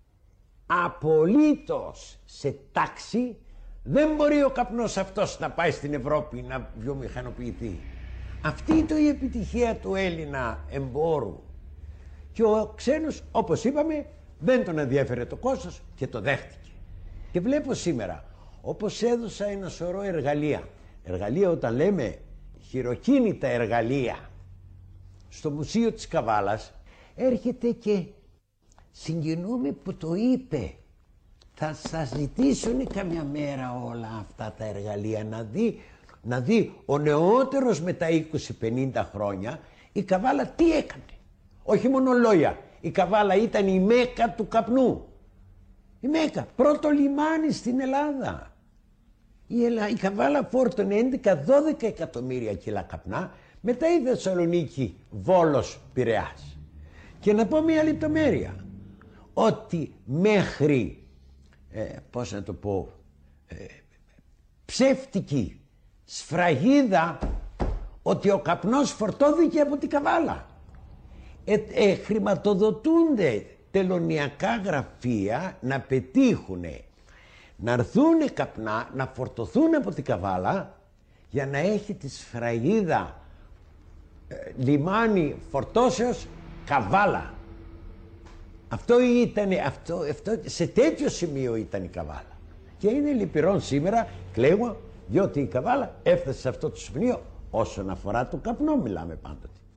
Speaker 6: απολύτως σε τάξη, δεν μπορεί ο καπνός αυτός να πάει στην Ευρώπη να βιομηχανοποιηθεί. Αυτή ήταν η επιτυχία του Έλληνα εμπόρου. Και ο ξένος, όπως είπαμε, δεν τον ενδιέφερε το κόστος και το δέχτηκε. Και βλέπω σήμερα, όπως έδωσα ένα σωρό εργαλεία, εργαλεία όταν λέμε χειροκίνητα εργαλεία, στο Μουσείο της Καβάλας, έρχεται και συγκινούμε που το είπε. Θα σας ζητήσουν καμιά μέρα όλα αυτά τα εργαλεία να δει, να δει ο νεότερος με τα είκοσι πενήντα χρόνια η Καβάλα τι έκανε. Όχι μόνο λόγια. Η Καβάλα ήταν η Μέκα του καπνού. Η Μέκα, πρώτο λιμάνι στην Ελλάδα. Η, Ελλά, η Καβάλα φόρτωνε έντεκα δώδεκα εκατομμύρια κιλά καπνά, μετά η Θεσσαλονίκη, Βόλος, Πειραιάς. Και να πω μια λεπτομέρεια, ότι μέχρι, ε, πώς να το πω, ε, ψεύτικη σφραγίδα ότι ο καπνός φορτώθηκε από την Καβάλα. Ε, ε, χρηματοδοτούνται τελωνιακά γραφεία να πετύχουν να έρθουν καπνά, να φορτωθούν από την Καβάλα για να έχει τη σφραγίδα ε, λιμάνι φορτώσεως Καβάλα. Αυτό ήταν, αυτό, αυτό, σε τέτοιο σημείο ήταν η Καβάλα. Και είναι λυπηρόν σήμερα, κλαίω, διότι η Καβάλα έφτασε σε αυτό το σημείο όσον αφορά το καπνό μιλάμε πάντοτε.